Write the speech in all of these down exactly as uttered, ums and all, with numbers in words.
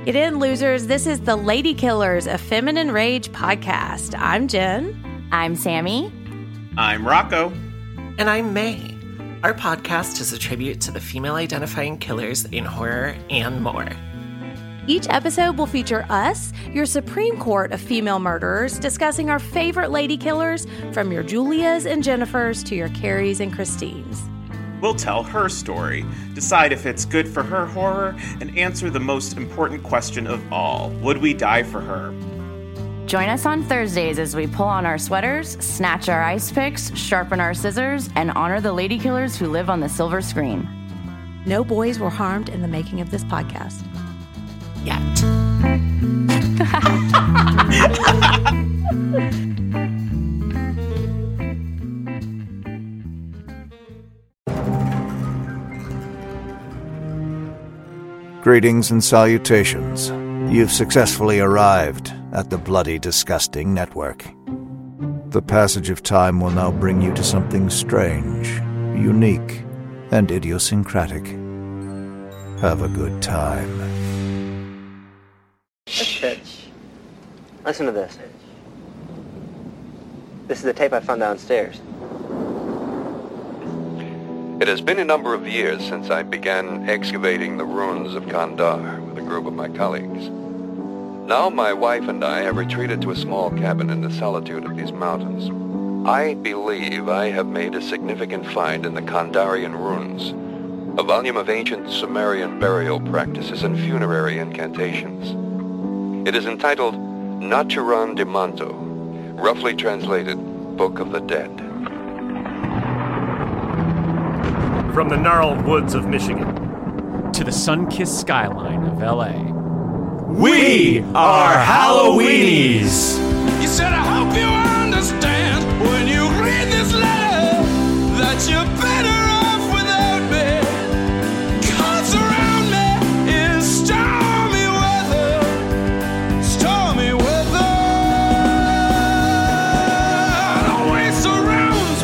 Get in, losers. This is the Lady Killers, a Feminine Rage podcast. I'm Jen. I'm Sammy. I'm Rocco. And I'm May. Our podcast is a tribute to the female-identifying killers in horror and more. Each episode will feature us, your Supreme Court of female murderers, discussing our favorite lady killers, from your Julias and Jennifers to your Carries and Christines. We'll tell her story, decide if it's good for her horror, and answer the most important question of all: would we die for her? Join us on Thursdays as we pull on our sweaters, snatch our ice picks, sharpen our scissors, and honor the lady killers who live on the silver screen. No boys were harmed in the making of this podcast. Yet. Greetings and salutations. You've successfully arrived at the Bloody Disgusting Network. The passage of time will now bring you to something strange, unique, and idiosyncratic. Have a good time. Shit. Listen to this. This is the tape I found downstairs. It has been a number of years since I began excavating the ruins of Kandar with a group of my colleagues. Now my wife and I have retreated to a small cabin in the solitude of these mountains. I believe I have made a significant find in the Kandarian ruins, a volume of ancient Sumerian burial practices and funerary incantations. It is entitled Naturan de Manto, roughly translated Book of the Dead. From the gnarled woods of Michigan to the sun-kissed skyline of L A, we are Halloweenies! You said, I hope you understand when you read this letter that you're better off without me. 'Cause around me is stormy weather, stormy weather. It always surrounds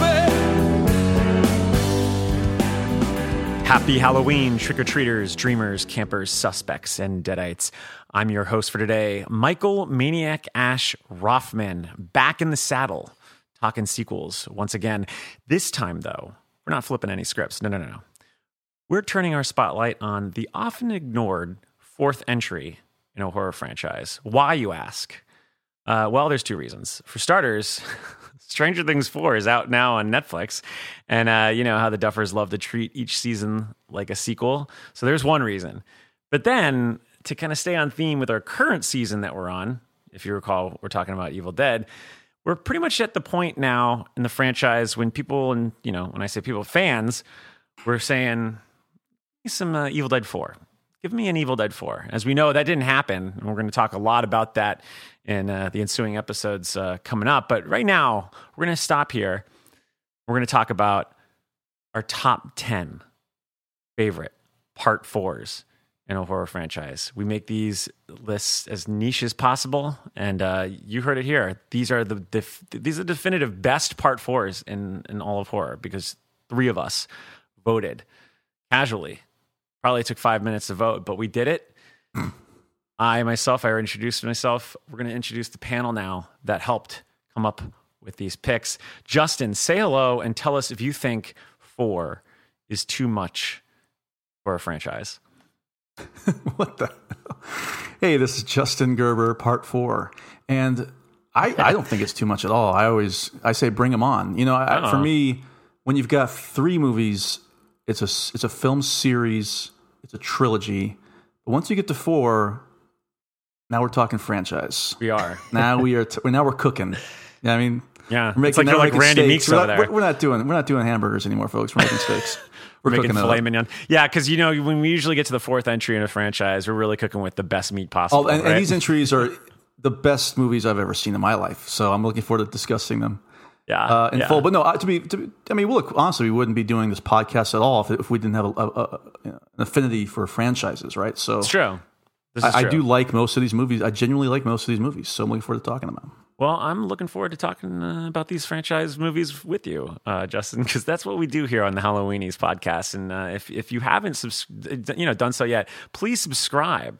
me. Happy Halloween, trick-or-treaters, dreamers, campers, suspects, and deadites. I'm your host for today, Michael Maniac Ash Rothman, back in the saddle, talking sequels once again. This time, though, we're not flipping any scripts. No, no, no, no. We're turning our spotlight on the often ignored fourth entry in a horror franchise. Why, you ask? Uh, well, there's two reasons. For starters, Stranger Things four is out now on Netflix, and uh, you know how the Duffers love to treat each season like a sequel. So there's one reason. But then, to kind of stay on theme with our current season that we're on, if you recall, we're talking about Evil Dead, we're pretty much at the point now in the franchise when people, and you know, when I say people, fans, we're saying, some uh, Evil Dead four. Give me an Evil Dead four. As we know, that didn't happen, and we're going to talk a lot about that in uh, the ensuing episodes uh, coming up. But right now, we're going to stop here. We're going to talk about our top ten favorite part fours in a horror franchise. We make these lists as niche as possible, and uh, you heard it here. These are the def- these are definitive best part fours in, in all of horror, because three of us voted casually. Probably took five minutes to vote, but we did it. I, myself, I already introduced myself. We're going to introduce the panel now that helped come up with these picks. Justin, say hello and tell us if you think four is too much for a franchise. What the hell? Hey, this is Justin Gerber, part four. And I, I don't think it's too much at all. I always, I say bring them on. You know, I, for me, when you've got three movies, it's a, it's a film series, it's a trilogy. But once you get to four, now we're talking franchise. We are. Now we are, t- now we're cooking. Yeah, I mean, yeah, we're making, it's like you're like Randy Meeks over there. We're, we're not doing, we're not doing hamburgers anymore, folks. We're making steaks. We're, we're making filet up. mignon. Yeah, because you know when we usually get to the fourth entry in a franchise, we're really cooking with the best meat possible. Oh, and, right? and these entries are the best movies I've ever seen in my life. So I'm looking forward to discussing them. Yeah, uh, in yeah. full. But no, to be, to be, I mean, look, honestly, we wouldn't be doing this podcast at all if, if we didn't have a, a, a, an affinity for franchises, right? So it's true. This I, is true. I do like most of these movies. I genuinely like most of these movies. So I'm looking forward to talking about them. Well, I'm looking forward to talking uh, about these franchise movies with you, uh, Justin, because that's what we do here on the Halloweenies podcast. And uh, if if you haven't subs- you know done so yet, please subscribe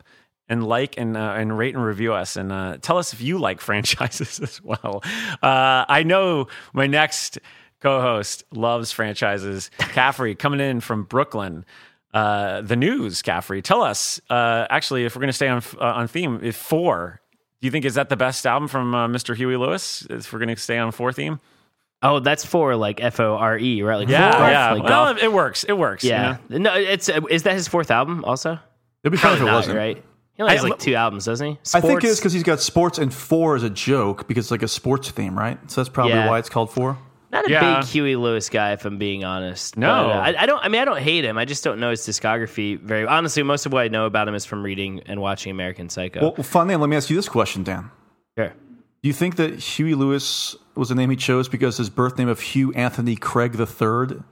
and like and uh, and rate and review us, and uh, tell us if you like franchises as well. Uh, I know my next co-host loves franchises. Caffrey coming in from Brooklyn. Uh, the news, Caffrey. Tell us, uh, actually, if we're going to stay on uh, on theme, if four, do you think is that the best album from uh, Mister Huey Lewis? If we're going to stay on four theme? Oh, that's four, like F O R E, right? Like yeah, four, yeah. Like well, golf. it works. It works. Yeah. You know? No, it's uh, is that his fourth album also? It'd be fun if it not, wasn't. Right? He only has I- like two albums, doesn't he? I think Sports- it's because he's got sports and four as a joke because it's like a sports theme, right? So that's probably Yeah. why it's called four. Not a Yeah. big Huey Lewis guy, if I'm being honest. No. But, uh, I, I don't. I mean, I don't hate him. I just don't know his discography very. Honestly, most of what I know about him is from reading and watching American Psycho. Well, well, fun name. Let me ask you this question, Dan. Sure. Do you think that Huey Lewis was the name he chose because his birth name of Hugh Anthony Craig the Third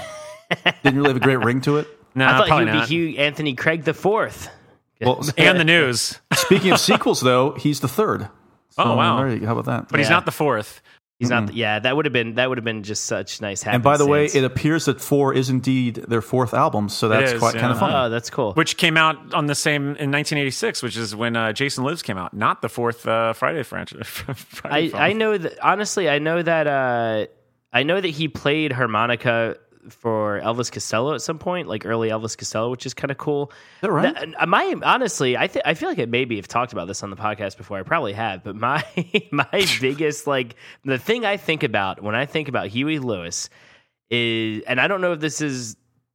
didn't really have a great ring to it? No, I thought he probably would not. be Hugh Anthony Craig the Fourth. Well, And the news. speaking of sequels, though, he's the third. So, Oh, wow. there you go. How about that? But he's Yeah. not the fourth. He's not. Yeah, that would have been. That would have been just such nice. And by the way, happenstance. it appears that four is indeed their fourth album, so that's is, quite yeah. kind of fun. oh, that's cool. Which came out on the same in nineteen eighty-six, which is when uh, Jason Lives came out, not the fourth uh, Friday franchise. Friday I, film. I know that honestly. I know that. Uh, I know that he played harmonica for Elvis Costello at some point, like early Elvis Costello, which is kind of cool. Is that right? That- uh, my honestly, I th- I feel like I maybe have talked about this on the podcast before. I probably have, but my my biggest like the thing I think about when I think about Huey Lewis is, and I don't know if this is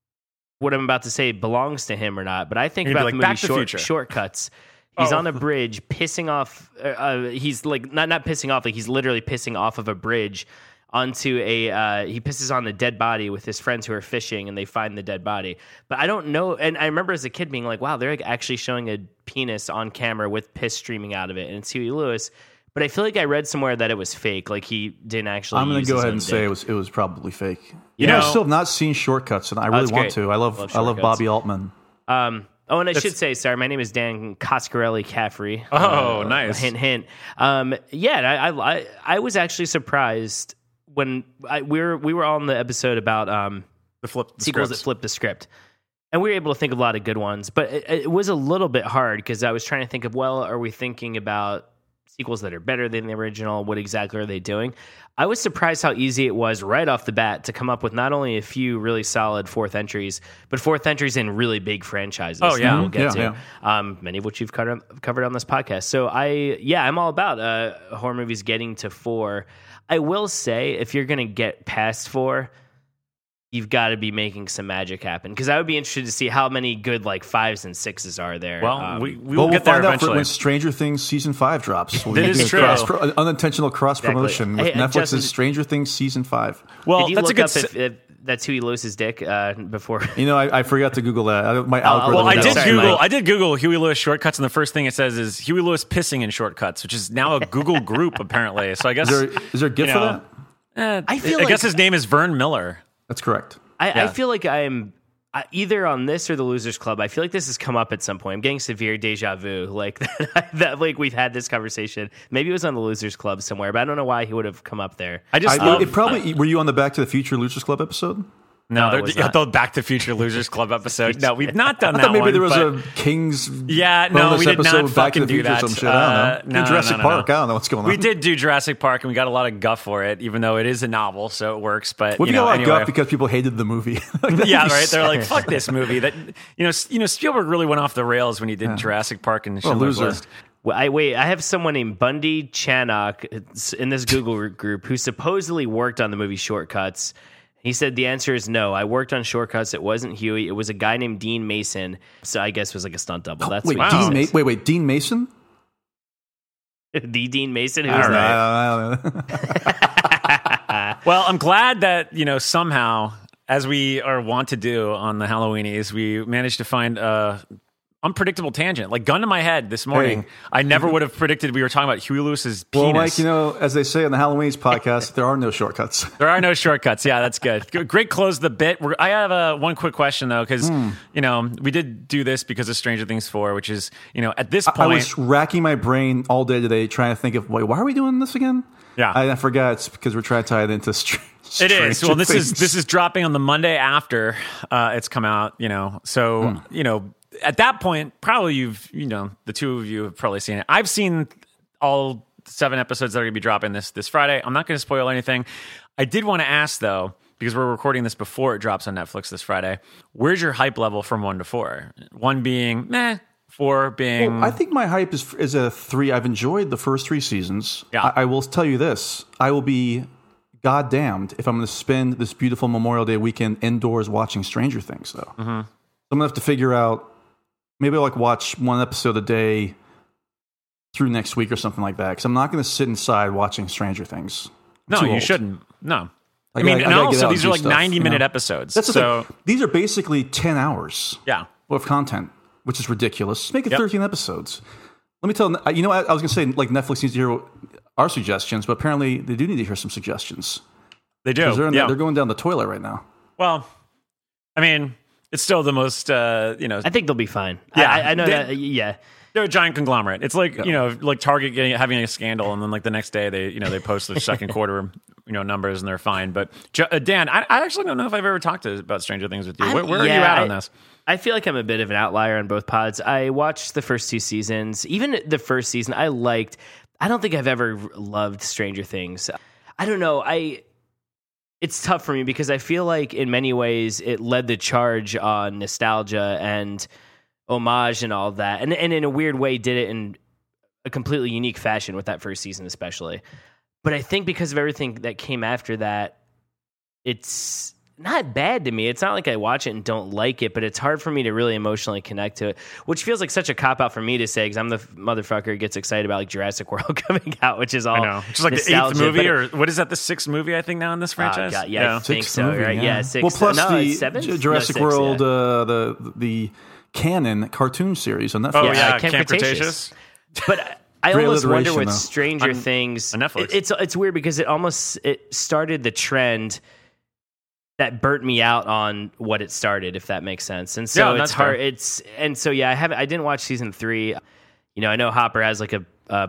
what I'm about to say belongs to him or not, but I think You're gonna about be the like, movie Back to the short, Future. Shortcuts. He's Oh. on a bridge, pissing off. Uh, uh, he's like not not pissing off, like he's literally pissing off of a bridge onto a. Uh, he pisses on a dead body with his friends who are fishing, and they find the dead body. But I don't know. And I remember as a kid being like, "Wow, they're like actually showing a penis on camera with piss streaming out of it," and it's Huey Lewis. But I feel like I read somewhere that it was fake. Like he didn't actually. I'm going use to go his ahead own and say dick. it was it was probably fake. You, You know, know- I still have not seen Shortcuts, and I really that's want great. to. I love, Love I love Shortcuts. Bobby Altman. Um, oh, and I That's- should say, sorry, my name is Dan Coscarelli Caffrey. Oh, Uh, nice. Hint, hint. Um, yeah, and I, I, I, I was actually surprised when I, we were we were on the episode about um, the flip the sequels scripts. that flip the script, and we were able to think of a lot of good ones. But it, it was a little bit hard because I was trying to think of, well, are we thinking about sequels that are better than the original? What exactly are they doing? I was surprised how easy it was right off the bat to come up with not only a few really solid fourth entries, but fourth entries in really big franchises. Oh, yeah. that we'll get Yeah, to. Um, many of which you've covered, covered on this podcast. So I, yeah, I'm all about uh, horror movies getting to four. I will say, if you're going to get past four, you've got to be making some magic happen. Because I would be interested to see how many good like fives and sixes are there. Well, Um, we, we Well, will we'll get there find out for eventually. when Stranger Things season five drops. We'll That be is doing true. cross pro- unintentional cross promotion Exactly. with Hey, uh, Netflix's Justin- Stranger Things season five. well, Did you that's a look good. up s- if, if that's Huey Lewis's dick uh, before? You know, I, I forgot to Google that. I, my Oh, algorithm. well, I no, did sorry, Google. Mike. I did Google Huey Lewis shortcuts, and the first thing it says is Huey Lewis pissing in shortcuts, which is now a Google group apparently. So I guess Is there, is there a gift you for know, that? eh, I feel I guess like- his name is Vern Miller. That's correct. I, Yeah. I feel like I'm I, either on this or the Losers Club. I feel like this has come up at some point. I'm getting severe deja vu, like that, that. Like we've had this conversation. Maybe it was on the Losers Club somewhere, but I don't know why he would have come up there. I just I, love, it probably were you on the Back to the Future Losers Club episode? no, No, they're- it was yeah, not. the Back to the Future Losers Club episode. No, we've not done I that thought maybe one, there was but- a King's Yeah, no, bonus we did episode not of Back to fucking the do Future or that. some shit. I Uh, don't know. no, no, Jurassic no, no, Park. no. I don't know what's going on. We did do Jurassic Park, and we got a lot of guff for it, even though it is a novel, so it works. But Well, you we got know, a lot of anyway. guff because people hated the movie. Like, that'd Yeah, be right. They're sad. like, "Fuck this movie." That you know, s- you know, Spielberg really went off the rails when he did Jurassic Park and What a Schindler's loser. List. Well, I wait. I have someone named Bundy Channock it's in this Google group who supposedly worked on the movie Shortcuts. He said the answer is no. I worked on Shortcuts. It wasn't Huey. It was a guy named Dean Mason. So I guess it was like a stunt double. That's wait, what Dean he Ma- says. wait, wait, Dean Mason? The Dean Mason. Who I was don't know, that? I don't know, I don't know. Well, I'm glad that you know somehow, as we are wont to do on the Halloweenies, we managed to find a unpredictable tangent. Like gun to my head this morning, Hey. I never would have predicted we were talking about Huey Lewis's penis. Well, Mike, you know, as they say on the Halloweenies podcast, there are no shortcuts. There are no shortcuts. Yeah, that's good. Good- Great close to the bit. We're, I have a one quick question though, because Hmm. you know we did do this because of Stranger Things four, which is you know at this I point. was racking my brain all day today trying to think of, wait, why are we doing this again? Yeah. I, I forgot it's because we're trying to tie it into str- It is. Stranger Well, this is Things. this is dropping on the Monday after uh, it's come out. You know, so Hmm. you know, at that point, probably you've, you know, the two of you have probably seen it. I've seen all seven episodes that are going to be dropping this this Friday. I'm not going to spoil anything. I did want to ask, though, because we're recording this before it drops on Netflix this Friday, where's your hype level from one to four? One being meh, four being... Well, I think my hype is is a three. I've enjoyed the first three seasons. Yeah. I, I will tell you this. I will be goddamned if I'm going to spend this beautiful Memorial Day weekend indoors watching Stranger Things, though. Mm-hmm. I'm going to have to figure out... Maybe I'll like watch one episode a day through next week or something like that. Because I'm not going to sit inside watching Stranger Things. I'm no, too you old. shouldn't. No. I, I mean, I, and I also these are like stuff, ninety minute you know? episodes. That's the so thing. These are basically ten hours yeah. of content, which is ridiculous. Just make it Yep. thirteen episodes. Let me tell you, know, I, I was going to say, like, Netflix needs to hear our suggestions, but apparently they do need to hear some suggestions. They do. 'Cause They're, in yeah. the, they're going down the toilet right now. Well, I mean, it's still the most, uh, you know. I think they'll be fine. Yeah. I, I know They- that. Yeah. They're a giant conglomerate. It's like, Yeah. you know, like Target getting, having a scandal, and then like the next day they, you know, they post their second quarter, you know, numbers and they're fine. But uh, Dan, I, I actually don't know if I've ever talked to, about Stranger Things with you. Where, where yeah, are you at I, on this? I feel like I'm a bit of an outlier on both pods. I watched the first two seasons. Even the first season, I liked. I don't think I've ever loved Stranger Things. I don't know. I. It's tough for me because I feel like in many ways it led the charge on nostalgia and homage and all of that, and and in a weird way did it in a completely unique fashion with that first season, especially. But I think because of everything that came after that, it's not bad to me. It's not like I watch it and don't like it, but it's hard for me to really emotionally connect to it, which feels like such a cop out for me to say because I'm the motherfucker who gets excited about like Jurassic World coming out, which is all I know. Just like the eighth nostalgia, movie, but it- or what is that, the sixth movie, I think, now in this franchise? Oh, God, yeah, I think Sixth so, movie, right? Yeah, six. Well, plus no, the it's seven? J- Jurassic No, six, World, yeah. uh, the the canon cartoon series on Netflix. Oh, Yeah, yeah, Camp Camp Cretaceous. Cretaceous. But I Great almost wonder alliteration, with though. Stranger On- Things. on Netflix. it- it's it's weird because it almost it started the trend that burnt me out on what it started, if that makes sense. And so Yeah, it's that's hard. fair. It's and so yeah, I haven't. I didn't watch season three. You know, I know Hopper has like a uh,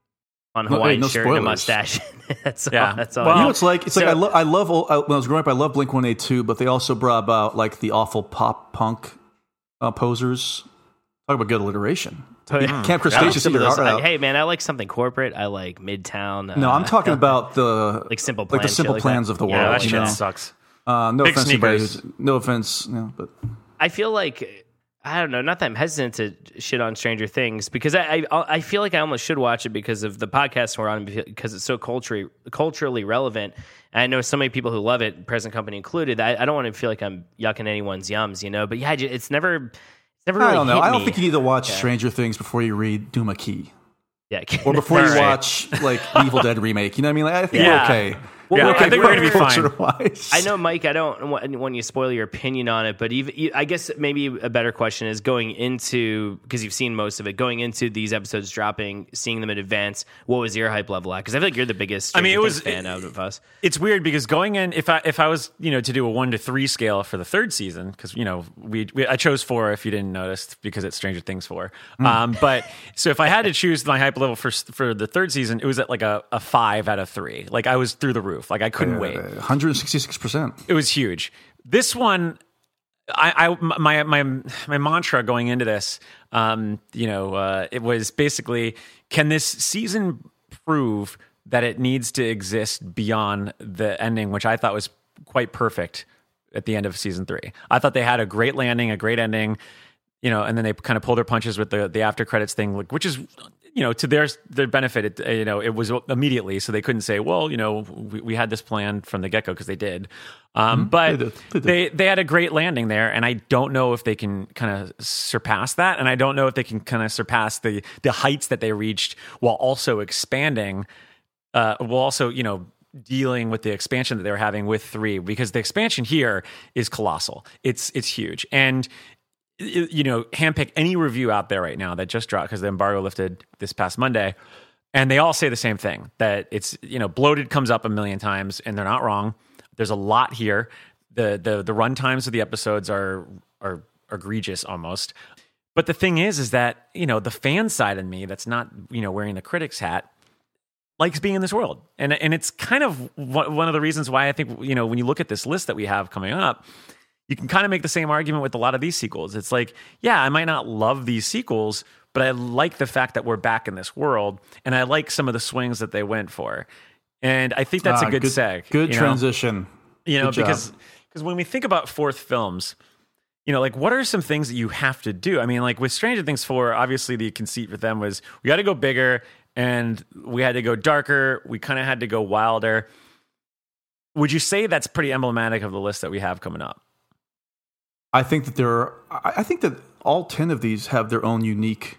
on No, hey, Hawaiian no shirt and a spoilers. mustache. that's Yeah. all. That's all. Well, You know, it's like it's So- like I, lo- I love old- I, when I was growing up. I loved Blink one eighty-two, but they also brought about like the awful pop punk uh, posers. Talk about good alliteration. Mm. Camp I like Cretaceous, some eat of your those. heart I- out. hey man, I like something corporate. I like Midtown. No, uh, I'm talking about the like Simple like the Plan, simple shit like plans that. of the Yeah, world. that you shit know? sucks. Uh, no Big offense, to anybody sneakers. who's- no offense, you know, but I feel like I don't know. Not that I'm hesitant to shit on Stranger Things because I, I I feel like I almost should watch it because of the podcast we're on because it's so culturally culturally relevant. And I know so many people who love it, present company included. I, I don't want to feel like I'm yucking anyone's yums, you know. But yeah, it's never it's never really I don't know. hit I don't me. think you need to watch Yeah. Stranger Things before you read Duma Key. Yeah, Or before you Right. watch like the Evil Dead remake. You know what I mean? Like, I think Yeah. we're okay. Well, Yeah, we're- I think we're gonna be fine. culture-wise. I know, Mike. I don't want, want you to spoil your opinion on it, but even you- I guess maybe a better question is going into because you've seen most of it. Going into these episodes dropping, seeing them in advance. What was your hype level at? Because I feel like you're the biggest. I mean, Stranger it was- Things fan out of us. It's weird because going in, if I if I was you know to do a one to three scale for the third season, because you know we, we I chose four if you didn't notice because it's Stranger Things four. Hmm. Um, but so if I had to choose my hype level for for the third season, it was at like a, a five out of three. Like I was through the roof. Like I couldn't wait. one hundred sixty-six percent. It was huge. This one, I, I my my my mantra going into this, um, you know, uh, it was basically, can this season prove that it needs to exist beyond the ending, which I thought was quite perfect at the end of season three. I thought they had a great landing, a great ending, you know, and then they kind of pulled their punches with the the after credits thing, like, which is, you know, to their their benefit, it, you know, it was immediately, so they couldn't say, well, you know, we, we had this planned from the get go because they did, um, Mm-hmm. but They did. They did. they they had a great landing there, and I don't know if they can kind of surpass that, and I don't know if they can kind of surpass the the heights that they reached while also expanding, uh, while also you know dealing with the expansion that they were having with three, because the expansion here is colossal. It's it's huge, and you know, handpick any review out there right now that just dropped because the embargo lifted this past Monday, and they all say the same thing, that it's, you know, bloated comes up a million times, and they're not wrong. There's a lot here. The the the run times of the episodes are are egregious almost. But the thing is, is that, you know, the fan side of me that's not, you know, wearing the critic's hat likes being in this world. And and it's kind of one of the reasons why I think, you know, when you look at this list that we have coming up, you can kind of make the same argument with a lot of these sequels. It's like, yeah, I might not love these sequels, but I like the fact that we're back in this world, and I like some of the swings that they went for. And I think that's ah, a good, good seg. Good you know? transition. You know, good because because when we think about fourth films, you know, like what are some things that you have to do? I mean, like with Stranger Things four, obviously the conceit with them was we got to go bigger and we had to go darker. We kind of had to go wilder. Would you say that's pretty emblematic of the list that we have coming up? I think that there are, I think that all ten of these have their own unique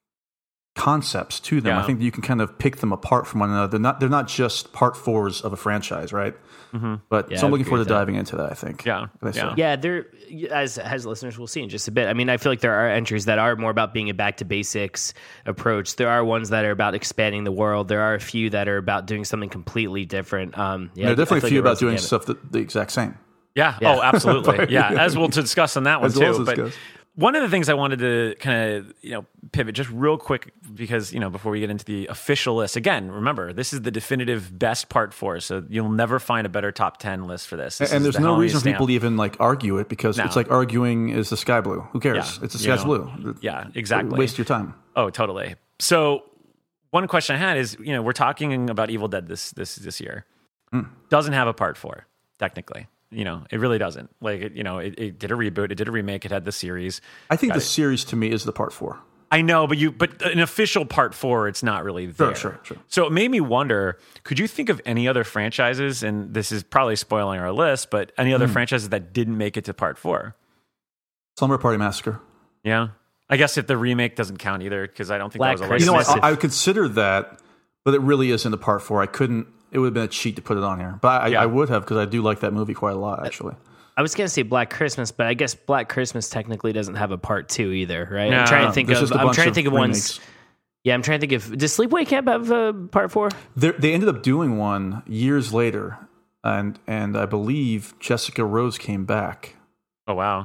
concepts to them. Yeah. I think that you can kind of pick them apart from one another. They're not, they're not just part fours of a franchise, right? Mm-hmm. But Yeah, so I'm I looking agree forward with to that. diving into that, I think. Yeah. Like I Yeah. said. Yeah, there as as listeners will see in just a bit. I mean, I feel like there are entries that are more about being a back to basics approach. There are ones that are about expanding the world. There are a few that are about doing something completely different. Um, yeah, there are definitely I a feel few like it about runs the doing gamut. stuff that the exact same. Yeah. Yeah. Oh, absolutely. Yeah. As we'll discuss on that one As well too. as But discuss. one of the things I wanted to kind of, you know, pivot just real quick because, you know, before we get into the official list, again, remember, this is the definitive best part four. So you'll never find a better top ten list for this. This and is there's the no Halloween reason for stamp. people to even like argue it because No. it's like arguing is the sky blue. Who cares? Yeah, It's the you sky's know. blue. Yeah, exactly. Waste your time. Oh, totally. So one question I had is, you know, we're talking about Evil Dead this this this year. Mm. Doesn't have a part four, technically. You know, it really doesn't. Like, it, you know, it, it did a reboot, it did a remake, it had the series. I think Got the it. series to me is the part four. I know, but you, but an official part four, it's not really there. Sure, sure, sure. So it made me wonder: could you think of any other franchises? And this is probably spoiling our list, but any other Mm. franchises that didn't make it to part four? Slumber Party Massacre. Yeah, I guess if the remake doesn't count either, because I don't think Black that was a You know, legacy. I, I would consider that, but it really isn't a part four. I couldn't. It would have been a cheat to put it on here, but I, Yeah. I would have because I do like that movie quite a lot, actually. I was gonna say Black Christmas, but I guess Black Christmas technically doesn't have a part two either, right? No. I'm trying to think There's of. just a I'm bunch trying to of think of remakes. ones. Yeah, I'm trying to think of. Does Sleepaway Camp have a part four? They're, they ended up doing one years later, and and I believe Jessica Rose came back. Oh wow!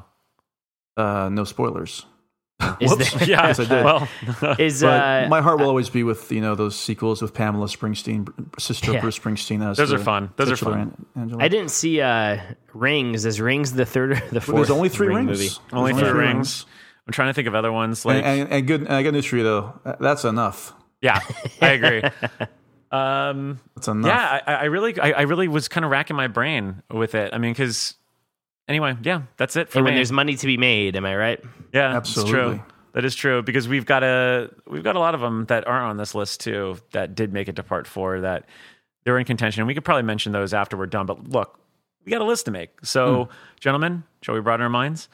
Uh, no spoilers. Is Whoops. there- Yeah, Yes, I did. well, Is But uh, my heart will always be with you know those sequels with Pamela Springsteen, sister Yeah. of Bruce Springsteen. As Those the are fun. Those are titular fun. An- Angela. I didn't see uh, Rings. Is Rings the third or the Well, fourth? there's only three Ring rings. movie? There's only three rings. I'm trying to think of other ones. Like, and, and, and good. And I got news for you though. That's enough. yeah, I agree. Um, That's enough. yeah, I, I really, I, I really was kind of racking my brain with it. I mean, because anyway, yeah, that's it for And me. when there's money to be made, am I right? Yeah, Absolutely. It's true. That is true because we've got a we've got a lot of them that aren't on this list too that did make it to part four that they're in contention. And we could probably mention those after we're done. But look, we got a list to make. So, gentlemen, shall we broaden our minds?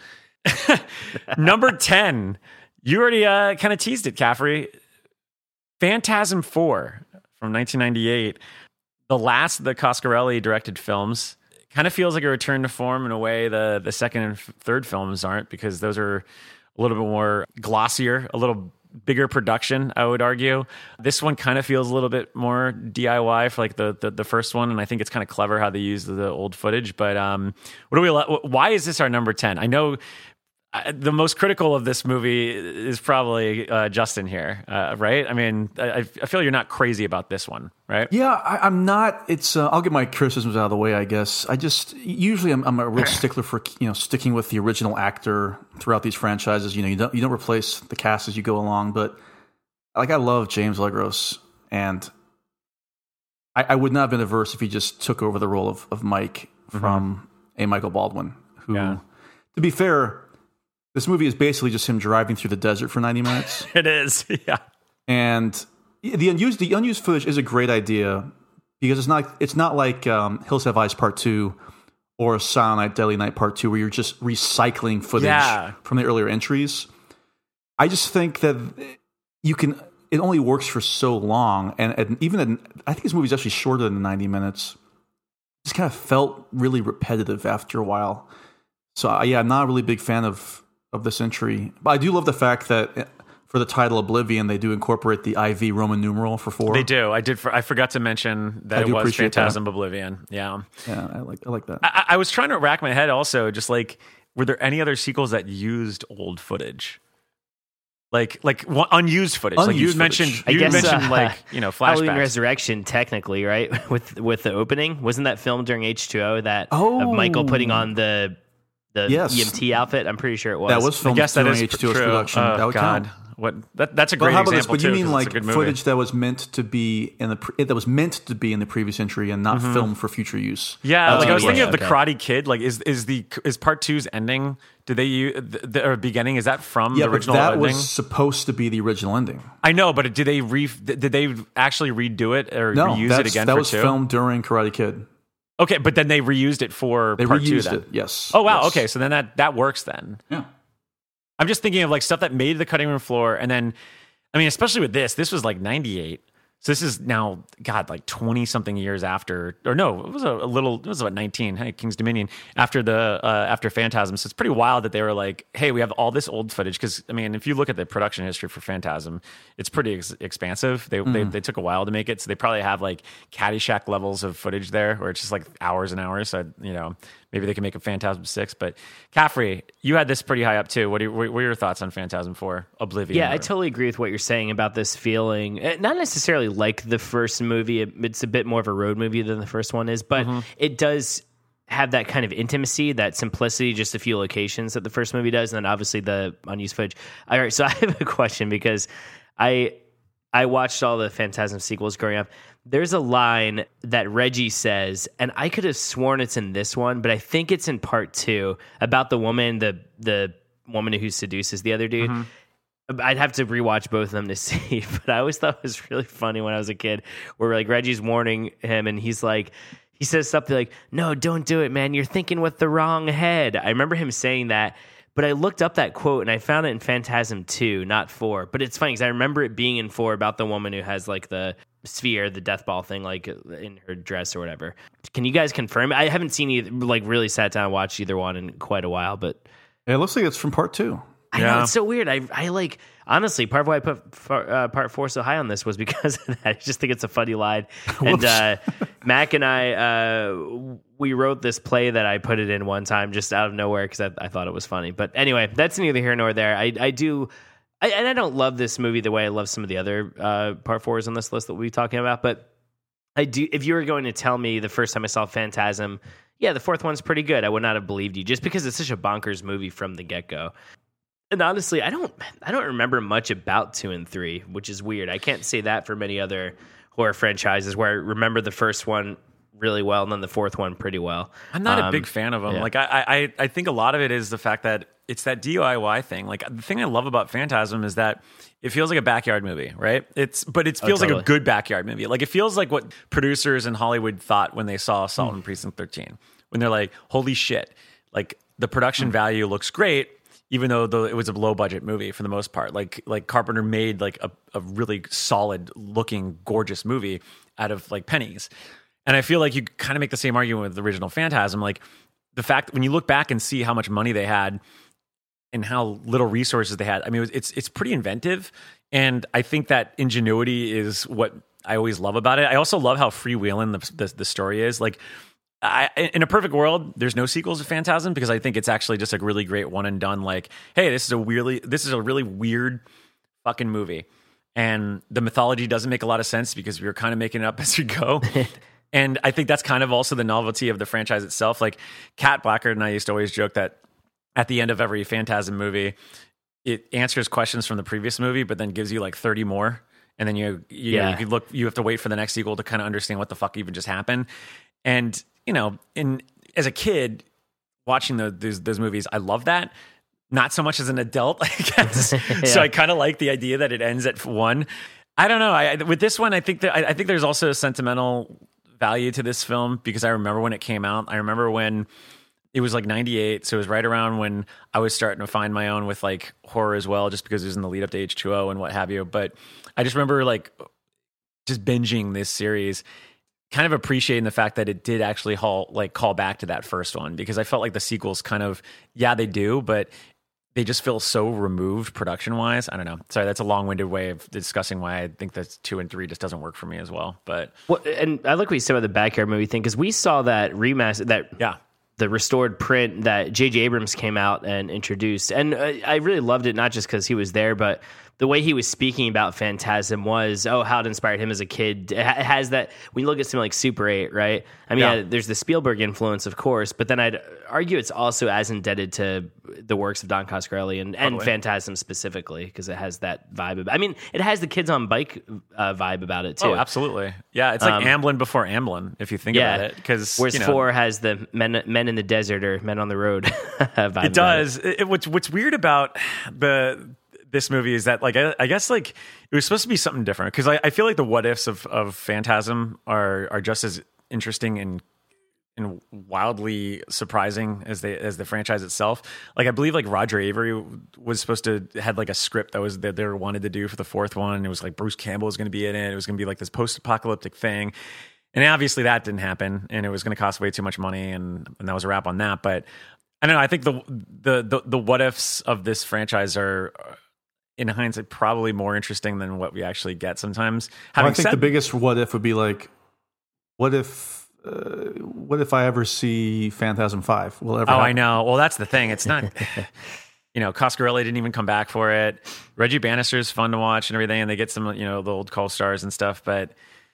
Number ten, you already uh, kind of teased it, Caffrey. Phantasm four from nineteen ninety-eight, the last of the Coscarelli directed films. Kind of feels like a return to form in a way the the second and f- third films aren't, because those are a little bit more glossier, a little bigger production, I would argue. This one kind of feels a little bit more D I Y for like the the, the first one, and I think it's kind of clever how they use the, the old footage. But um, what do we? Why is this our number ten? I know I, the most critical of this movie is probably uh, Justin here, uh, right? I mean, I, I feel you're not crazy about this one, right? Yeah, I, I'm not. It's. Uh, I'll get my criticisms out of the way, I guess. I just usually I'm, I'm a real stickler for you know sticking with the original actor throughout these franchises. You know, you don't you don't replace the cast as you go along. But like, I love James Legros, and I, I would not have been averse if he just took over the role of, of Mike from mm-hmm. A. Michael Baldwin. Who, yeah. to be fair, this movie is basically just him driving through the desert for ninety minutes. It is, yeah. And the unused the unused footage is a great idea because it's not it's not like um, Hills Have Eyes Part Two or Silent Night, Deadly Night Part Two, where you're just recycling footage Yeah. from the earlier entries. I just think that you can. It only works for so long, and, and even in, I think this movie is actually shorter than ninety minutes. It just kind of felt really repetitive after a while. So uh, yeah, I'm not a really big fan of. of this entry. But I do love the fact that for the title Oblivion, they do incorporate the I V Roman numeral for four. They do. I did. For, I forgot to mention that I it do was appreciate Phantasm that. Oblivion. Yeah. Yeah, I like I like that. I, I was trying to rack my head also, just like, were there any other sequels that used old footage? Like, like one, unused footage. Unused like you footage. mentioned, I you guess, mentioned uh, like you know Halloween flashbacks. Resurrection, technically, right? with with the opening, wasn't that filmed during H two O? That Oh. of Michael putting on the the yes. E M T outfit. I'm pretty sure it was. That was filmed I guess that during is H two O's true. production. Oh, that would God. count. What that, that's a But great how about example this? But you too, mean 'cause like it's a good footage movie. that was meant to be in the pre- that was meant to be in the previous entry and not Mhm. filmed for future use? Yeah, That's like I was what it thinking of was. the Karate Kid. Like, is is the is part two's ending? Did they use the, the or beginning? Is that from Yeah, the but original that ending? was supposed to be the original ending. I know, but did they re? Did they actually redo it or No, reuse that's, it again? that for was two? filmed during Karate Kid. Okay, but then they reused it for They part two. reused Then it, yes. Oh wow. Yes. Okay, so then that that works then. Yeah. I'm just thinking of like stuff that made the cutting room floor, and then, I mean, especially with this, this was like ninety-eight. So this is now, God, like twenty something years after, or no, it was a, a little, it was about nineteen. Hey, King's Dominion after the uh, after Phantasm. So it's pretty wild that they were like, hey, we have all this old footage. Because I mean, if you look at the production history for Phantasm, it's pretty ex- expansive. They, Mm. they they took a while to make it, so they probably have like Caddyshack levels of footage there, where it's just like hours and hours. So you know, maybe they can make a Phantasm six. But Caffrey, you had this pretty high up too. What are, what are your thoughts on Phantasm four? Oblivion. Yeah, or- I totally agree with what you're saying about this feeling. eh, Not necessarily like the first movie. It- It's a bit more of a road movie than the first one is, but Mm-hmm. it does have that kind of intimacy, that simplicity, just a few locations that the first movie does, and then obviously the unused footage. All right, so I have a question because I I watched all the Phantasm sequels growing up. There's a line that Reggie says, and I could have sworn it's in this one, but I think it's in part two, about the woman, the the woman who seduces the other dude. Mm-hmm. I'd have to rewatch both of them to see, but I always thought it was really funny when I was a kid, where like Reggie's warning him, and he's like, he says something like, "No, don't do it, man. You're thinking with the wrong head." I remember him saying that, but I looked up that quote and I found it in Phantasm two, not four. But it's funny because I remember it being in four about the woman who has like the sphere, the death ball thing, like in her dress or whatever. Can you guys confirm? I haven't seen either, like really sat down and watched either one in quite a while, but It looks like it's from part two. I know, it's so weird. I I like, honestly, part of why I put far, uh, part four so high on this was because of that. I just think it's a funny line. And uh, Mac and I, uh, we wrote this play that I put it in one time just out of nowhere because I, I thought it was funny. But anyway, that's neither here nor there. I, I do, I, and I don't love this movie the way I love some of the other uh, part fours on this list that we'll be talking about. But I do. If you were going to tell me the first time I saw Phantasm, yeah, the fourth one's pretty good, I would not have believed you just because it's such a bonkers movie from the get-go. And honestly, I don't I don't remember much about two and three, which is weird. I can't say that for many other horror franchises where I remember the first one really well and then the fourth one pretty well. I'm not Um, a big fan of them. yeah. Like I, I, I think a lot of it is the fact that it's that D I Y thing. Like the thing I love about Phantasm is that it feels like a backyard movie, right? It's but it Oh, feels like totally. a good backyard movie. Like it feels like what producers in Hollywood thought when they saw Assault on Precinct thirteen. When they're like, "Holy shit!" Like the production value looks great, even though the, it was a low budget movie for the most part. Like like Carpenter made like a, a really solid looking, gorgeous movie out of like pennies. And I feel like you kind of make the same argument with the original Phantasm. Like the fact when you look back and see how much money they had and how little resources they had, I mean, it was, it's it's pretty inventive. And I think that ingenuity is what I always love about it. I also love how freewheeling the, the the story is. Like I, in a perfect world, there's no sequels to Phantasm because I think it's actually just a really great one and done. Like, hey, this is a really this is a really weird fucking movie, and the mythology doesn't make a lot of sense because we were kind of making it up as we go. And I think that's kind of also the novelty of the franchise itself. Like Kat Blackard and I used to always joke that at the end of every Phantasm movie, it answers questions from the previous movie, but then gives you like thirty more, and then you you, Yeah. know, you could look. You have to wait for the next sequel to kind of understand what the fuck even just happened. And you know, in as a kid watching the, those those movies, I love that. Not so much as an adult, I guess. Yeah. So I kind of like the idea that it ends at one. I don't know. I, with this one, I think that I, I think there's also a sentimental value to this film because I remember when it came out. I remember when it was like ninety-eight, so it was right around when I was starting to find my own with like horror as well, just because it was in the lead up to H two O and what have you. But I just remember like just binging this series, kind of appreciating the fact that it did actually haul, like call back to that first one, because I felt like the sequels kind of, yeah, they do, but they just feel so removed production wise. I don't know. Sorry, that's a long winded way of discussing why I think that two and three just doesn't work for me as well. But Well, and I like what you said about the backyard movie thing because we saw that remaster, that yeah, the restored print that J J Abrams came out and introduced. And uh, I really loved it, not just because he was there, but the way he was speaking about Phantasm was, oh, how it inspired him as a kid. It has that, when you look at something like Super eight, right? I mean, Yeah. yeah, there's the Spielberg influence, of course, but then I'd argue it's also as indebted to the works of Don Coscarelli and, and Totally. Phantasm specifically, because it has that vibe. About, I mean, it has the kids on bike uh, vibe about it, too. Oh, absolutely. Yeah, it's like Um, Amblin before Amblin, if you think yeah, about it. Because whereas you know, four has the men men in the desert or men on the road vibe. it about does. It, what's what's weird about the this movie is that like I, I guess like it was supposed to be something different because I, I feel like the what ifs of, of Phantasm are are just as interesting and and wildly surprising as they as the franchise itself. Like I believe like Roger Avery was supposed to had like a script that was that they wanted to do for the fourth one. It was like Bruce Campbell was going to be in it. It was going to be like this post apocalyptic thing. And obviously that didn't happen, and it was going to cost way too much money, and, and that was a wrap on that. But I don't know. I think the the the, the what ifs of this franchise are, in hindsight, probably more interesting than what we actually get sometimes. Well, I Having think said, the biggest what if would be like, what if, uh, what if I ever see Phantasm Five? Will it ever? oh, happen? I know. Well, that's the thing. It's not. You know, Coscarelli didn't even come back for it. Reggie Bannister's fun to watch and everything, and they get some, you know, the old co-stars and stuff. But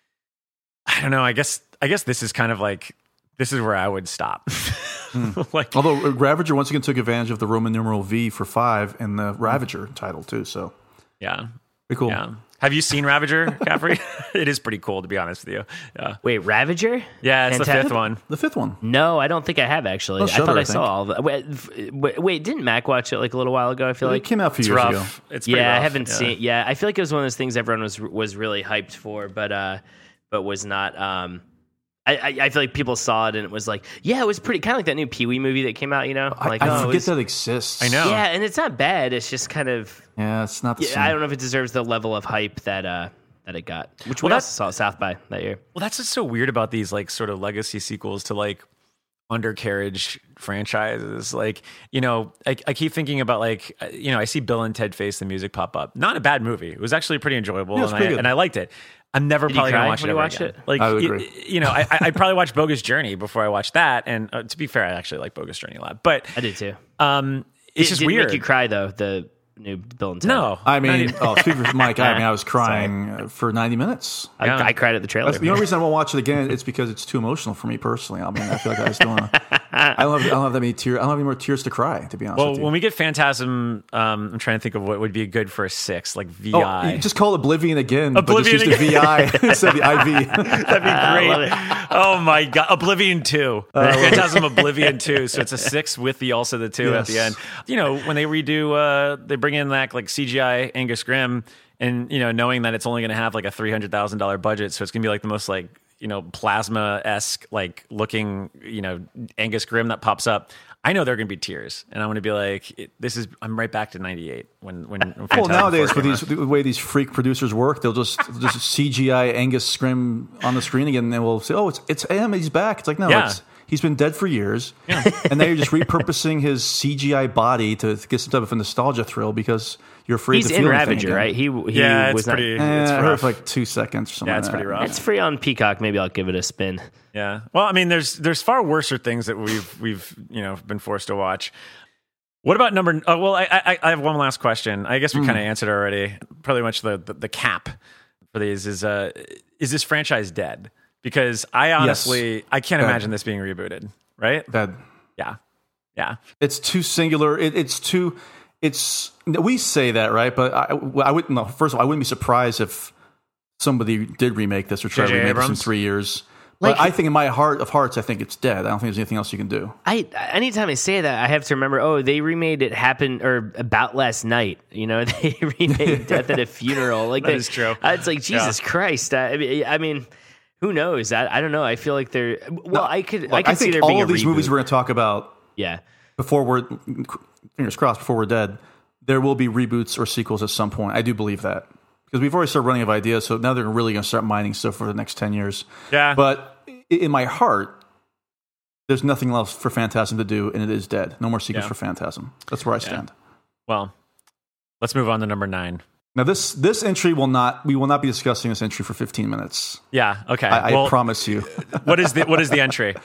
I don't know. I guess I guess this is kind of like this is where I would stop. like, Although Ravager once again took advantage of the Roman numeral V for five in the Ravager title too. So yeah, pretty cool. Yeah. Have you seen Ravager, Caffrey? It is pretty cool, to be honest with you. Yeah. Wait, Ravager? Yeah, it's the Phantasm? fifth one. The fifth one. No, I don't think I have actually. Oh, I Shudder, thought I, I saw think. all of it. Wait, f- wait, wait, didn't Mac watch it like a little while ago? I feel It like came out a few It's years rough. ago. It's pretty yeah, rough. I haven't yeah. seen. Yeah, I feel like it was one of those things everyone was was really hyped for, but uh, but was not. Um, I, I I feel like people saw it and it was like, yeah, it was pretty kind of like that new Pee Wee movie that came out. You know, I, like I oh, it forget was- that exists. I know. Yeah, and it's not bad. It's just kind of. Yeah, it's not the Yeah, same. I don't know if it deserves the level of hype that uh that it got, which we Well, also saw at South by that year. Well, that's what's so weird about these like sort of legacy sequels to like undercarriage franchises. Like, you know, I, I keep thinking about like, uh, you know, I see Bill and Ted Face the Music pop up. Not a bad movie. It was actually pretty enjoyable, Yeah, it's and, pretty I, good. and I liked it. I'm never Did you probably cry gonna watch when it you ever watched again. it? Like, I would you, agree. you know, I, I'd probably watch Bogus Journey before I watch that. And uh, to be fair, I actually like Bogus Journey a lot. But I did too. um, it's It just didn't weird. make you cry though. The new Bill and Ted. No, I mean, Not even- oh, speaking for Mike, I mean, I was crying uh, for ninety minutes. I, Yeah. I cried at the trailer. That's the only reason I won't watch it again. It's because it's too emotional for me personally. I mean, I feel like I just don't. Wanna, I don't have. I don't have that many tears. I don't have any more tears to cry. To be honest Well, with you. when we get Phantasm, um, I'm trying to think of what would be good for a six, like V oh, I. you just call it Oblivion again, Oblivion but just use the V I instead of the I V. That'd be great. Oh my god, Oblivion two, Phantasm Oblivion two. So it's a six with the also the two at the Yes. end. You know, when they redo, uh, they bring in that like C G I Angus Grimm, and you know, knowing that it's only going to have like a three hundred thousand dollar budget, so it's going to be like the most like you know plasma esque like looking you know Angus Grimm that pops up. I know there are going to be tears, and I'm going to be like, it, "This is." I'm right back to ninety-eight when when. when Well, Phantasm nowadays four with came these out. the way these freak producers work, they'll just they'll just C G I Angus Scrim on the screen again, and they will say, "Oh, it's it's him. He's back." It's like no, Yeah. it's he's been dead for years, and now you're just repurposing his C G I body to get some type of a nostalgia thrill because you're afraid He's to in feel anything Ravager, again. right? He, he yeah, was it's not- pretty. Eh, it's I heard rough. for like two seconds or something. Yeah, it's like pretty that. rough. It's free on Peacock. Maybe I'll give it a spin. Yeah. Well, I mean, there's there's far worser things that we've we've you know been forced to watch. What about number? Oh, well, I, I I have one last question. I guess we Mm. kind of answered already. Pretty much the, the the cap for these is uh is this franchise dead? Because I honestly I can't Dead. imagine this being rebooted. Right? Dead. Yeah. Yeah. It's too singular. It, it's too. It's we say that right, but I, I wouldn't. No, first of all, I wouldn't be surprised if somebody did remake this or try J J to remake this in Abrams? three years. Like- but I think in my heart of hearts, I think it's dead. I don't think there's anything else you can do. I anytime I say that, I have to remember. Oh, they remade it happen or about last night. You know, they remade Death at a Funeral. Like That they- is true. uh, It's like Jesus Christ. I, I mean, I mean, who knows? I, I don't know. I feel like they're. Well, I could. I Look, could I see think there all being of a these reboot. movies we're going to talk about Yeah. before we're fingers crossed before we're dead, there will be reboots or sequels at some point. I do believe that because we've already started running out of ideas. So now they're really going to start mining stuff for the next ten years. Yeah. But i- in my heart, there's nothing else for Phantasm to do, and it is dead. No more sequels Yeah. for Phantasm. That's where I stand. Well, let's move on to number nine. Now this this entry will not. We will not be discussing this entry for fifteen minutes. Yeah. Okay. I, I well, promise you. what is the what is the entry?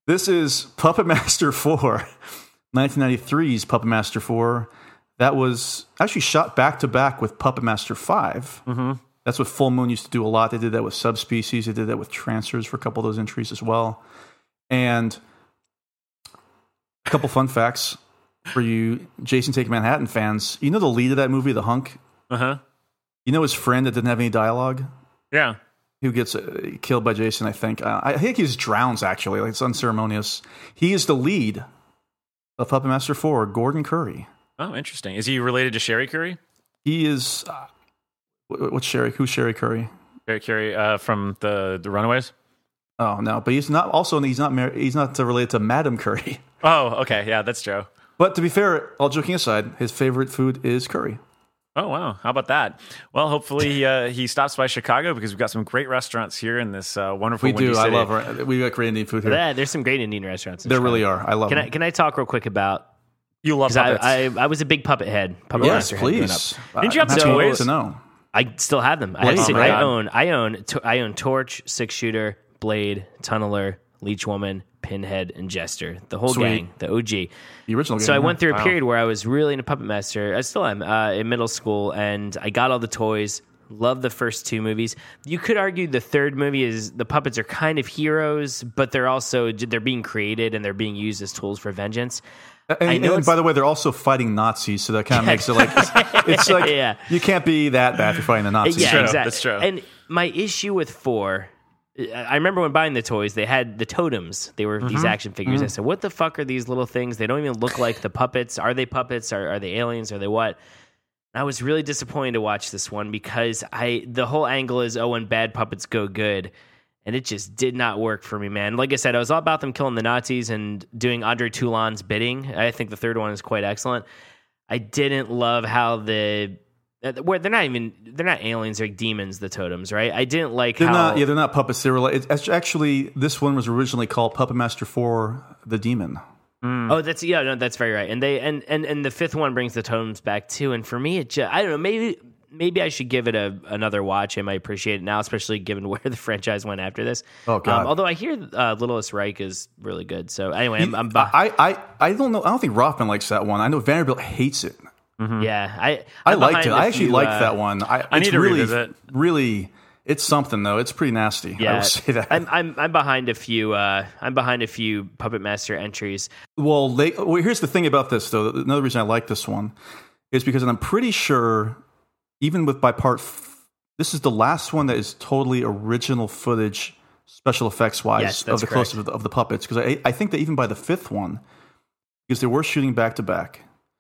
This is Puppet Master four, nineteen ninety-three's Puppet Master four. That was actually shot back to back with Puppet Master five. Mm-hmm. That's what Full Moon used to do a lot. They did that with Subspecies. They did that with Transfers for a couple of those entries as well. And a couple fun facts for you Jason Takes Manhattan fans. You know the lead of that movie, the hunk? Uh-huh. You know his friend that didn't have any dialogue? Yeah. Who gets uh, killed by Jason, I think. Uh, I think he just drowns, actually. Like, it's unceremonious. He is the lead of Puppet Master four, Gordon Curry. Oh, interesting. Is he related to Sherry Curry? He is... Uh, what's Sherry? Who's Sherry Curry? Sherry Curry uh, from the, the Runaways? Oh, no. But he's not... Also, he's not mar- he's not related to Madam Curry. Oh, okay. Yeah, that's Joe. But to be fair, all joking aside, his favorite food is curry. Oh, wow. How about that? Well, hopefully uh, he stops by Chicago because we've got some great restaurants here in this uh, wonderful We Windy do. City. I love our, we got great Indian food here. Yeah, there's some great Indian restaurants. In there Chicago. really are. I love can them. I, can I talk real quick about... You love puppets. I, I, I was a big puppet head. Puppet yes, master please. Head Didn't you have the so, toys? To know. I still have them. I, have Blade, six, right? I own. I own. To, I own Torch, Six Shooter, Blade, Tunneler, Leech Woman, Pinhead, and Jester. The whole Sweet. gang. The O G. The original game. So I yeah. went through a Wow. period where I was really into Puppet Master. I still am uh, in middle school, and I got all the toys. Love the first two movies. You could argue the third movie is the puppets are kind of heroes, but they're also they're being created and they're being used as tools for vengeance. And, I know and by the way, they're also fighting Nazis, so that kind of makes it like it's, it's like Yeah. you can't be that bad for fighting the Nazis. Yeah, true. exactly. That's true. And my issue with four, I remember when buying the toys, they had the totems. They were Mm-hmm. these action figures. I said, "What the fuck are these little things? They don't even look like the puppets. Are they puppets? Are, are they aliens? Are they what?" I was really disappointed to watch this one because I the whole angle is, oh, when bad puppets go good. And it just did not work for me, man. Like I said, I was all about them killing the Nazis and doing Andre Toulon's bidding. I think the third one is quite excellent. I didn't love how the where they're not even they're not aliens, they're like demons, the totems, right? I didn't like They're how not. Yeah, they're not puppets. They were like. It's actually, this one was originally called Puppet Master four: The Demon. Oh, that's yeah, no, that's very right. And they and and and the fifth one brings the totems back too. And for me, it just, I don't know, maybe. Maybe I should give it a another watch. I might appreciate it now, especially given where the franchise went after this. Oh, God. Um, although I hear uh, Littlest Reich is really good. So anyway, I'm, I'm bu- I, I, I don't know. I don't think Rothman likes that one. I know Vanderbilt hates it. yeah, I I I'm liked behind it. a I actually few, liked uh, that one. I, I it's need to really, revisit. Really, it's something though. It's pretty nasty. I Yeah, will say that. I'm I'm I'm behind a few. Uh, I'm behind a few Puppet Master entries. Well, they, well, here's the thing about this, though. Another reason I like this one is because I'm pretty sure, even with by part, f- this is the last one that is totally original footage, special effects wise, Yes, of that's the correct. close of the, of the puppets. Because I, I think that even by the fifth one, because they were shooting back to back,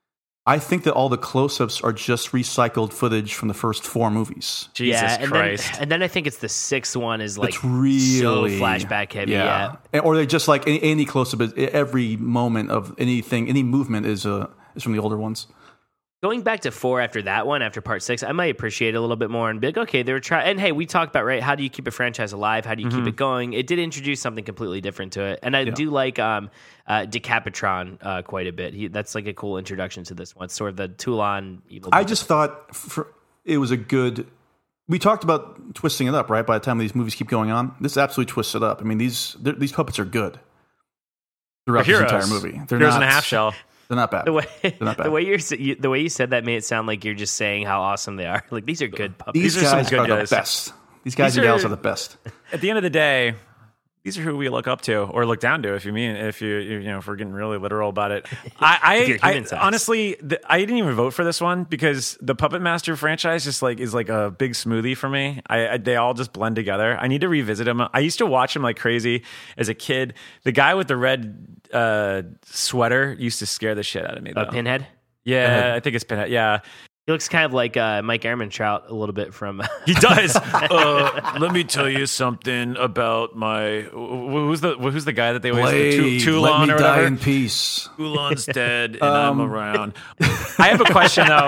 I think that all the close-ups are just recycled footage from the first four movies. Jesus yeah, and Christ. then and then I think it's the sixth one is like It's really so flashback heavy. Yeah. And- or they just like any, any close-up, is, every moment of anything, any movement is uh, is from the older ones. Going back to four after that one, after part six, I might appreciate it a little bit more and be like, okay, they were trying. And hey, we talked about, right, how do you keep a franchise alive? How do you Mm-hmm. keep it going? It did introduce something completely different to it. And I do like um, uh, Decapitron uh, quite a bit. He, that's like a cool introduction to this one. It's sort of the Toulon evil. I just thought for, it was a good. We talked about twisting it up, right? By the time these movies keep going on, this absolutely twists it up. I mean, these these puppets are good throughout They're this heroes. entire movie. They're Heroes not, and a half shell. They're not bad. the way They're not bad. the way you're you, the way you said that made it sound like you're just saying how awesome they are. Like these are good puppets. These, These are some guys good are guys. the best. These guys These and gals are- are the best. At the end of the day, these are who we look up to or look down to. If you mean, if you you know, if we're getting really literal about it, I, If you're I, human I size. honestly, the, I didn't even vote for this one because the Puppet Master franchise just like is like a big smoothie for me. I, I they all just blend together. I need to revisit them. I used to watch them like crazy as a kid. The guy with the red uh, sweater used to scare the shit out of me. Though. uh, Pinhead. Yeah, Pinhead. I think it's Pinhead. Yeah. He looks kind of like uh, Mike Ehrmantraut a little bit from. He does. uh, let me tell you something about my who's the who's the guy that they always Blade, Tu- let Toulon me or die whatever. in peace. Toulon's dead and Um, I'm around. I have a question though.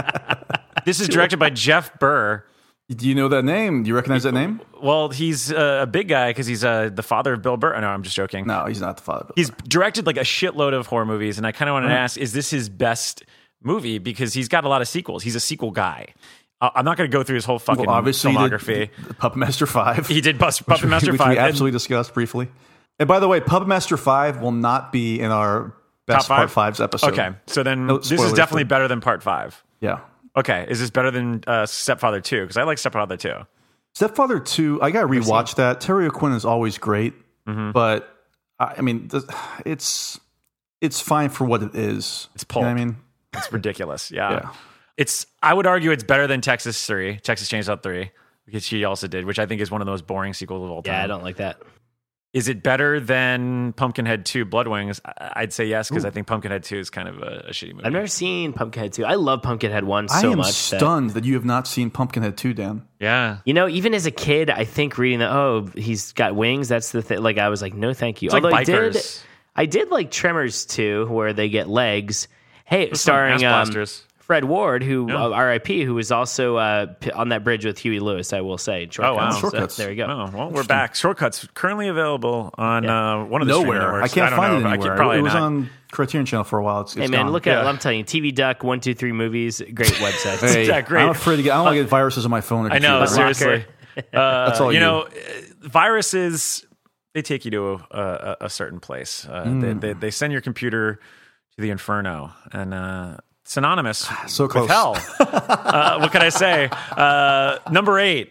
This is directed by Jeff Burr. Do you know that name? Do you recognize that name? Well, he's uh, a big guy because he's uh, the father of Bill Burr. No, I'm just joking. No, he's not the father. He's directed like a shitload of horror movies, and I kind of wanted to ask: is this his best movie? Because he's got a lot of sequels. He's a sequel guy. Uh, I'm not going to go through his whole fucking well, obviously, he did filmography. the Puppet Master five. He did bust Puppet Master which five. we and- absolutely discussed briefly. And by the way, Puppet Master five will not be in our best Top five? Part five's episode. Okay, so then No this is spoilers definitely for- better than part five. Yeah. Okay, is this better than uh, Stepfather two? Because I like Stepfather two. Stepfather two, I got to rewatch that. Terry O'Quinn is always great, Mhm. but I I mean, th- it's it's fine for what it is. It's pulp. You know what I mean? It's ridiculous. Yeah. Yeah. It's. I would argue it's better than Texas three, Texas Chainsaw three, because she also did, which I think is one of the most boring sequels of all time. Yeah, I don't like that. Is it better than Pumpkinhead two Blood Wings? I- I'd say yes, because Ooh. I think Pumpkinhead two is kind of a, a shitty movie. I've never seen Pumpkinhead two. I love Pumpkinhead one I so am much. stunned that, you have not seen Pumpkinhead two, Dan. Yeah. You know, even as a kid, I think reading that, oh, he's got wings. That's the thing. Like, I was like, no, thank you. It's like Although I did, bikers. I did like Tremors two, where they get legs. Hey, Those starring fun ass um, blasters. Fred Ward, who Yeah. uh, R I P, who was also uh, p- on that bridge with Huey Lewis. I will say. Oh wow! Shortcuts. So, there you go. Oh, well, we're back. Shortcuts currently available on uh, one of the streaming Nowhere. I networks. can't don't find know. it I anywhere. can't- probably it was not. on Criterion Channel for a while. It's, it's Hey man, gone. look at I'm telling you, T V Duck, one two three movies, great website. Hey, Yeah, great. I'm afraid to get. I don't want to get viruses on my phone. Or I know, computer. seriously. Uh, That's all you you. know, uh, viruses, they take you to a, a, a certain place. Uh, Mm. they, they, they send your computer to the inferno, and uh, synonymous So close. with hell. uh, what can I say? Uh, number eight,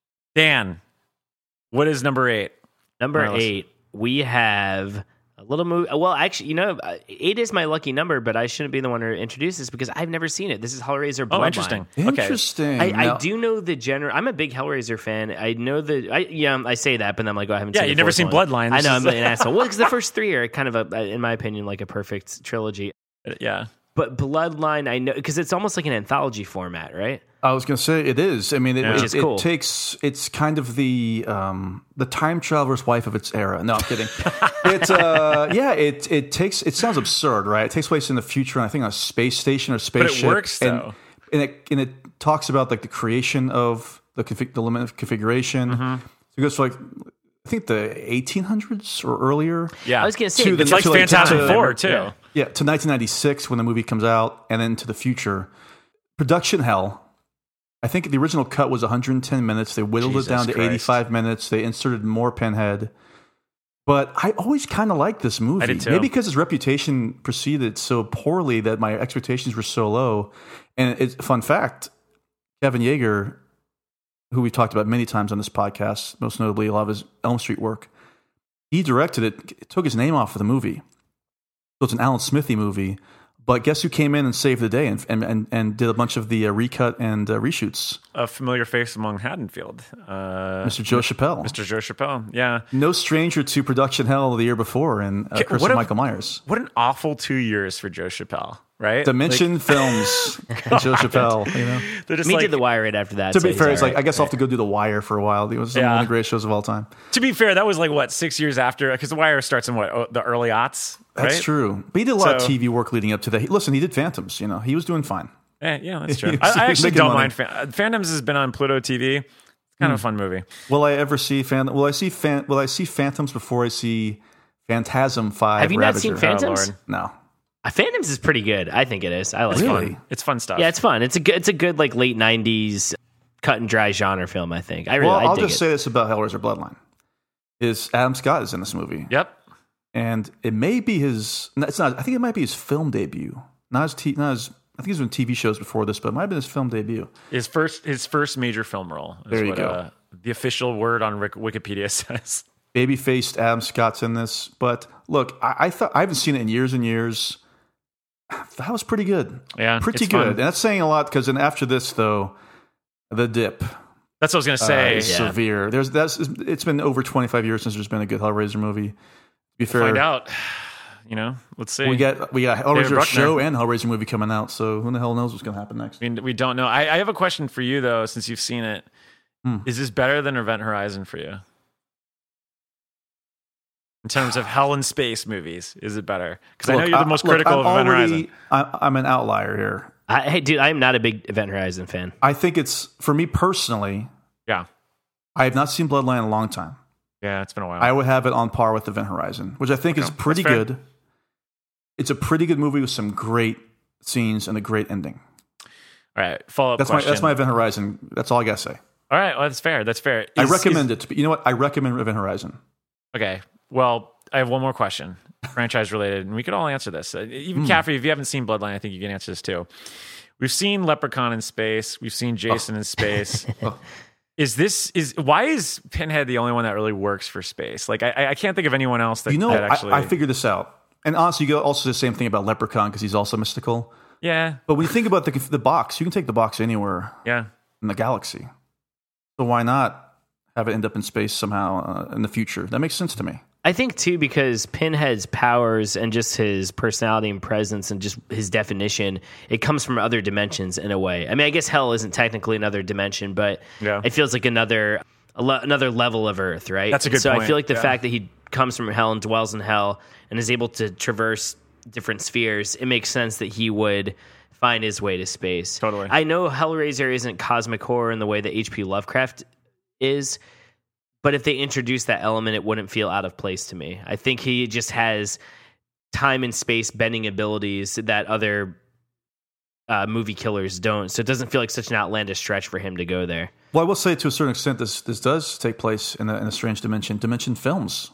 Dan. What is number eight? Number Wireless. eight, we have a little movie. Well, actually, you know, uh, eight is my lucky number, but I shouldn't be the one to introduce this because I've never seen it. This is Hellraiser Bloodline. Oh, interesting. Interesting. I, Now- I do know the general. I'm a big Hellraiser fan. I know the. I, yeah, I say that, but then I'm like, oh, I haven't. Yeah, seen the you've never fourth seen one. Bloodline. I This know is- I'm an asshole. Well, because the first three are kind of a, in my opinion, like a perfect trilogy. Yeah. But Bloodline, I know because it's almost like an anthology format, right? I was going to say it is. I mean, it, Which it, is cool. it takes. It's kind of the um, the time traveler's wife of its era. No, I'm kidding. It uh, yeah. It it takes. It sounds absurd, right? It takes place in the future, and I think on a space station or spaceship. works, and, though. And it and it talks about like the creation of the config, the limit of configuration. Mm-hmm. So it goes to like I think the eighteen hundreds or earlier. Yeah. I was going to say To the- It's like to, like, Phantasm to- four, too. Yeah. Yeah, to nineteen ninety-six when the movie comes out, and then to the future. Production hell. I think the original cut was one hundred ten minutes. They whittled Jesus it down to Christ. eighty-five minutes. They inserted more Pinhead. But I always kind of liked this movie. I did too. Maybe because its reputation preceded so poorly that my expectations were so low. And it's fun fact, Kevin Yeager, who we've talked about many times on this podcast, most notably a lot of his Elm Street work, he directed it, it took his name off of the movie. So it's an Alan Smithy movie. But guess who came in and saved the day and and, and, and did a bunch of the uh, recut and uh, reshoots? A familiar face among Haddonfield. Uh, Mister Joe Chappelle. Mister Joe Chappelle, yeah. No stranger to production hell the year before and uh, Okay, Chris what if- Michael Myers. What an awful two years for Joe Chappelle, right? Dimension Like- Films and Joe Chappelle. You know? They're just Me like, did The Wire right after that. To so be he's fair, it's all like, right. I guess I'll have to go do The Wire for a while. It was one Yeah. of the greatest shows of all time. to be fair, that was like, what, six years after? Because The Wire starts in, what, oh, the early aughts, That's right? true. But he did a lot So- of T V work leading up to that. He- Listen, he did Phantoms. You know, he was doing fine. Eh, yeah, that's true. He I, was I actually making don't money. mind. Fan- uh, Phantoms has been on Pluto T V. It's kind of a fun movie. Will I ever see Phantom? Will I see Phan- Will I see Phantoms before I see Phantasm Five? Have you not Ravager? seen Phantoms? Lord. No. Uh, Phantoms is pretty good. I think it is. I like It's it. Really? fun. It's fun stuff. Yeah, it's fun. It's a good. It's a good like late nineties cut and dry genre film. I think. I really. Well, I I'll dig just it. say this about Hellraiser Bloodline: is Adam Scott is in this movie. Yep. And it may be his. no, It's not. I think it might be his film debut. Not his. T, not his. I think he's been T V shows before this, but it might have been his film debut. His first, his first major film role. Is There you what, go. Uh, the official word on Wik- Wikipedia says. Baby-faced Adam Scott's in this, but look, I, I thought I haven't seen it in years and years. That was pretty good. Yeah, pretty it's good. fun. And that's saying a lot because then after this, though, the dip That's what I was gonna uh, say. is Yeah. severe. There's that's. It's been over twenty-five years since there's been a good Hellraiser movie. To be fair, Find out. You know, let's see. we got we got a David Hellraiser Bruckner. show and Hellraiser movie coming out. So who the hell knows what's going to happen next? I mean, we don't know. I, I have a question for you though, since you've seen it. Hmm. Is this better than Event Horizon for you? In terms of hell and space movies, is it better? Because I know Look, you're the most look, critical I'm of Event already- Horizon. I, I'm an outlier here. I, hey, dude, I'm not a big Event Horizon fan. I think it's for me personally. Yeah, I have not seen Bloodline in a long time. yeah, it's been a while. I would have it on par with Event Horizon, which I think is Okay, pretty that's fair. good. It's a pretty good movie with some great scenes and a great ending. All right, follow up That's question. my that's my Event Horizon. That's all I gotta say. All right, well, that's fair. That's fair. I Is- recommend is- it. To be, you know what? I recommend Event Horizon. Okay, Well, I have one more question, franchise related, and we could all answer this. Uh, even Mm. Caffrey, if you haven't seen Bloodline, I think you can answer this too. We've seen Leprechaun in space. We've seen Jason Oh. in space. Is this is why is Pinhead the only one that really works for space? Like I, I can't think of anyone else that, You know, that actually. I, I figured this out. And honestly, you go also the same thing about Leprechaun because he's also mystical. Yeah. But when you think about the the box, you can take the box anywhere Yeah. in the galaxy. So why not have it end up in space somehow uh, in the future? That makes sense to me. I think too because Pinhead's powers and just his personality and presence and just his definition, it comes from other dimensions in a way. I mean, I guess hell isn't technically another dimension, but Yeah. it feels like another a le- another level of Earth, right? That's a good so point. I feel like the Yeah. fact that he comes from hell and dwells in hell and is able to traverse different spheres, it makes sense that he would find his way to space. Totally. I know Hellraiser isn't cosmic horror in the way that H P Lovecraft is, but if they introduced that element, it wouldn't feel out of place to me. I think he just has time and space bending abilities that other uh, movie killers don't. So it doesn't feel like such an outlandish stretch for him to go there. Well, I will say to a certain extent, this this does take place in a, in a strange dimension. Dimension Films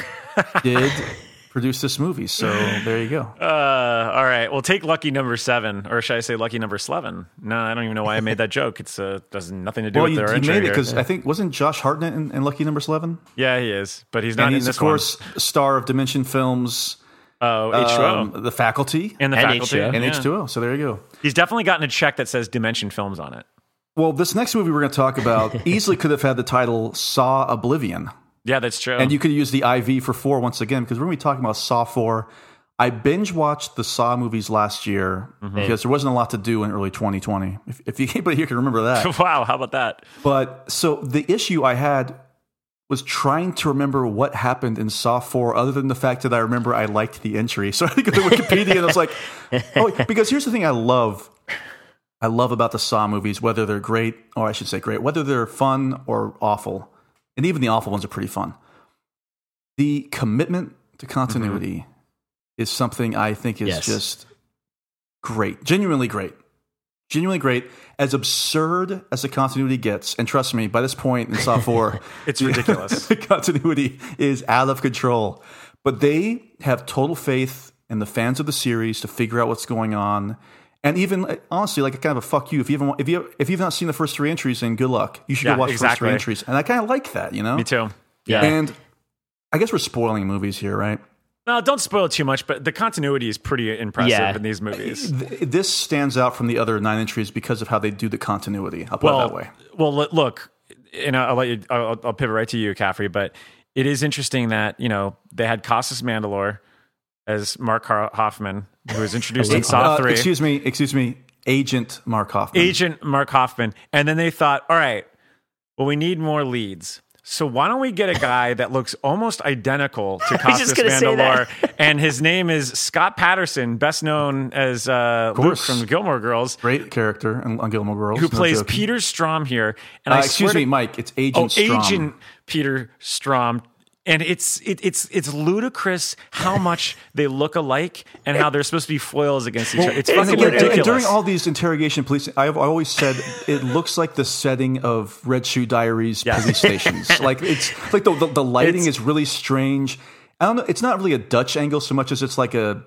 did produce this movie, so there you go. Uh, all right. Well, take lucky number seven, or should I say lucky number eleven? No, I don't even know why I made that joke. It's uh, does nothing to do Well, with you, their you intro made it here. because I think wasn't Josh Hartnett in, in Lucky Number Eleven? Yeah, he is, but he's not And in he's this of course star of Dimension Films. Oh, H two O. um, The Faculty And the And faculty. H two O. and yeah. H two O. So there you go. He's definitely gotten a check that says Dimension Films on it. Well, this next movie we're going to talk about easily could have had the title Saw Oblivion. Yeah, that's true. And you could use the I V for four once again, because we're going to be talking about Saw four. I binge watched the Saw movies last year Mm-hmm. because there wasn't a lot to do in early twenty twenty. If, if you, anybody here can remember that. Wow, how about that? But so the issue I had was trying to remember what happened in Saw four, other than the fact that I remember I liked the entry. So I think of the Wikipedia and I was like, oh, because here's the thing I love. I love about the Saw movies, whether they're great, or I should say great, whether they're fun or awful. And even the awful ones are pretty fun. The commitment to continuity mm-hmm. is something I think is Yes. just great. Genuinely great. Genuinely great. As absurd as the continuity gets, and trust me, by this point in Saw four, it's ridiculous. The continuity is out of control. But they have total faith in the fans of the series to figure out what's going on. And even honestly, like a kind of a fuck you. If you haven't, if you if you've not seen the first three entries, then good luck. You should Yeah, go watch exactly. the first three entries. And I kind of like that, you know. Me too. Yeah. And I guess we're spoiling movies here, right? No, don't spoil it too much, but the continuity is pretty impressive Yeah. in these movies. Th- This stands out from the other nine entries because of how they do the continuity. I'll put Well, it that way. well, look- look, and I'll let you. I'll, I'll pivot right to you, Caffrey. But it is interesting that you know they had Costas Mandalore as Mark Har- Hoffman, who was introduced in Saw Uh, three. excuse me, excuse me, Agent Mark Hoffman. Agent Mark Hoffman. And then they thought, all right, well, we need more leads. So why don't we get a guy that looks almost identical to I was just Costas gonna say Mandalore? that. And his name is Scott Patterson, best known as uh, Luke course. from the Gilmore Girls, Great character on on Gilmore Girls. who no plays joking. Peter Strom here. And Uh, I excuse swear me, to- Mike. It's Oh, Agent Strom. Agent Peter Strom. And it's it, it's it's ludicrous how much they look alike and how they're supposed to be foils against each other. It's And fucking again, and- ridiculous. And during all these interrogation police, I've always said it looks like the setting of Red Shoe Diaries Yes. police stations. Like it's like the the, the lighting It's- is really strange. I don't know. It's not really a Dutch angle so much as it's like a,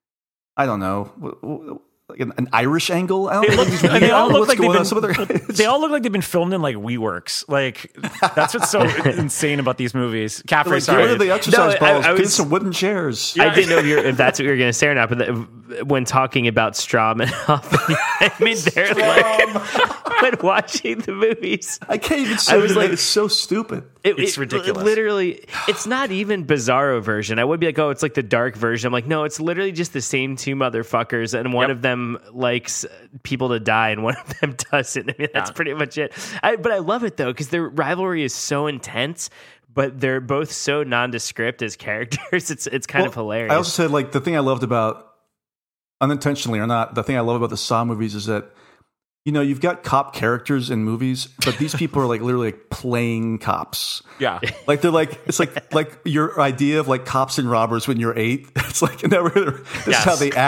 I don't know, w- w- like an, an Irish angle. I don't They know. look- These- and I they don't all know look what's like they've going on. been, Some other- they all look like they've been filmed in like WeWorks. Like that's what's so insane about these movies. Caffrey, Like, sorry. get rid of the exercise No, I- balls. I Get was- some wooden chairs. I didn't know if, you're, if that's what you were going to say or not, but the, when talking about Strom and Hoffman, I mean, they're like, when watching the movies, I can't even I say was it. like- It's so stupid. It, It's it- ridiculous. Literally, it's not even Bizarro version. I would be like, oh, it's like the dark version. I'm like, no, it's literally just the same two motherfuckers, and one Yep. of them likes people to die, and one of them doesn't. I mean, that's Yeah. pretty much it. I, but I love it though because their rivalry is so intense, but they're both so nondescript as characters. It's it's kind Well, of hilarious. I also said, like, the thing I loved about, unintentionally or not, the thing I love about the Saw movies is that, you know, you've got cop characters in movies, but these people are like literally like playing cops. yeah. Like they're like it's like like your idea of like cops and robbers when you're eight. It's like never. This is Yes. how they act.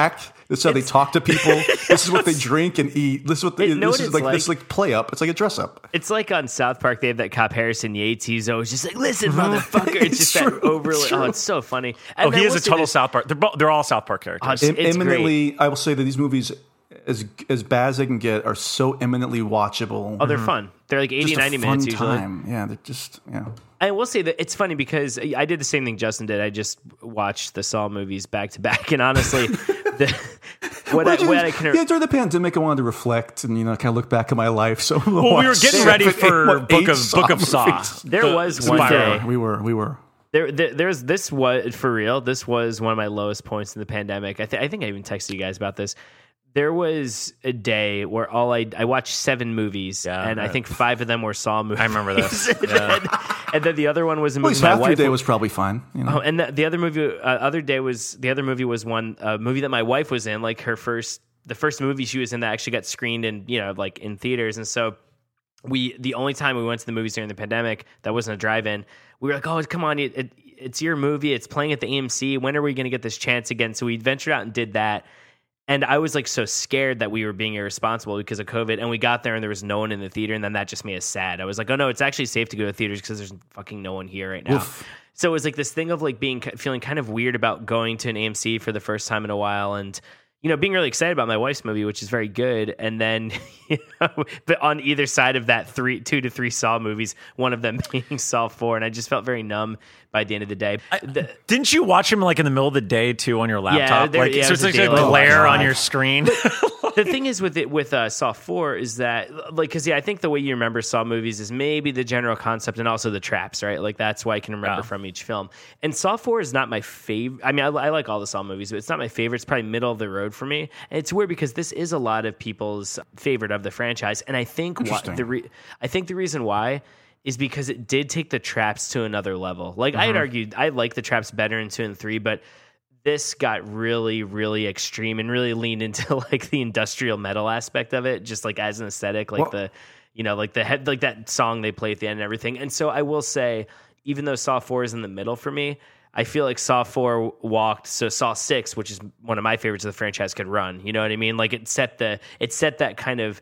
This is how they talk to people. This is what they drink and eat. This is what they, It- know this what is it's like, like? this like play up. It's like a dress up. It's like on South Park, they have that cop Harrison Yates. He's always just like, "Listen, motherfucker!" It's, It's just true. that overly. It's Oh, true. it's so funny. Oh, And he I is will a say total this- South Park. They're, bo- they're all South Park characters. Oh, it's- it's Eminently, I will say that these movies, as as bad as they can get, are so eminently watchable. Oh, they're fun. They're like eighty, Just a ninety fun minutes usually. time. Yeah, they're just yeah. I will say that it's funny because I did the same thing Justin did. I just watched the Saw movies back to back, and honestly, the, what, I, Well, what I can yeah, during the pandemic, I wanted to reflect and you know kind of look back at my life. So Well, we were getting ready for Book of Book of Saw. There The was one Spiral. day. We were, we were. There, there, there's this was for real. This was one of my lowest points in the pandemic. I, th- I think I even texted you guys about this. There was a day where all I I watched seven movies, Yeah, and I right. think five of them were Saw movies. I remember this. and, Yeah. then, and then the other one was a At movie least my half your wife day wa- was probably fine. You know? Oh, and the, the other movie, uh, other day was the other movie was one uh, movie that my wife was in, like her first, the first movie she was in that actually got screened in, you know, like in theaters. And so we, the only time we went to the movies during the pandemic that wasn't a drive-in, we were like, oh, come on, it, it, it's your movie, it's playing at the A M C. When are we going to get this chance again? So we ventured out and did that. And I was like so scared that we were being irresponsible because of COVID. And we got there and there was no one in the theater. And then that just made us sad. I was like, oh no, it's actually safe to go to theaters because there's fucking no one here right now. Oof. So it was like this thing of like being feeling kind of weird about going to an A M C for the first time in a while, and you know being really excited about my wife's movie, which is very good. And then, you know, but on either side of that, three, two to three Saw movies, one of them being Saw four, and I just felt very numb by the end of the day. The- Didn't you watch him like in the middle of the day too on your laptop? there- like yeah, it so was it's a like a daylight glare watch. on your screen. the thing is with it with uh, Saw four is that like because yeah I think the way you remember Saw movies is maybe the general concept and also the traps, right? Like that's why I can remember Yeah. from each film. And Saw four is not my favorite. I mean I, I like all the Saw movies, but it's not my favorite. It's probably middle of the road for me. And it's weird because this is a lot of people's favorite of the franchise, and I think why, Interesting. the re- I think the reason why is because it did take the traps to another level. Like I had argued I like the traps better in two and three, but this got really, really extreme and really leaned into like the industrial metal aspect of it, just like as an aesthetic, like Well- the, you know, like the head, like that song they play at the end and everything. And so I will say, even though Saw four is in the middle for me, I feel like Saw four walked so Saw six, which is one of my favorites of the franchise, could run. You know what I mean? Like it set the, it set that kind of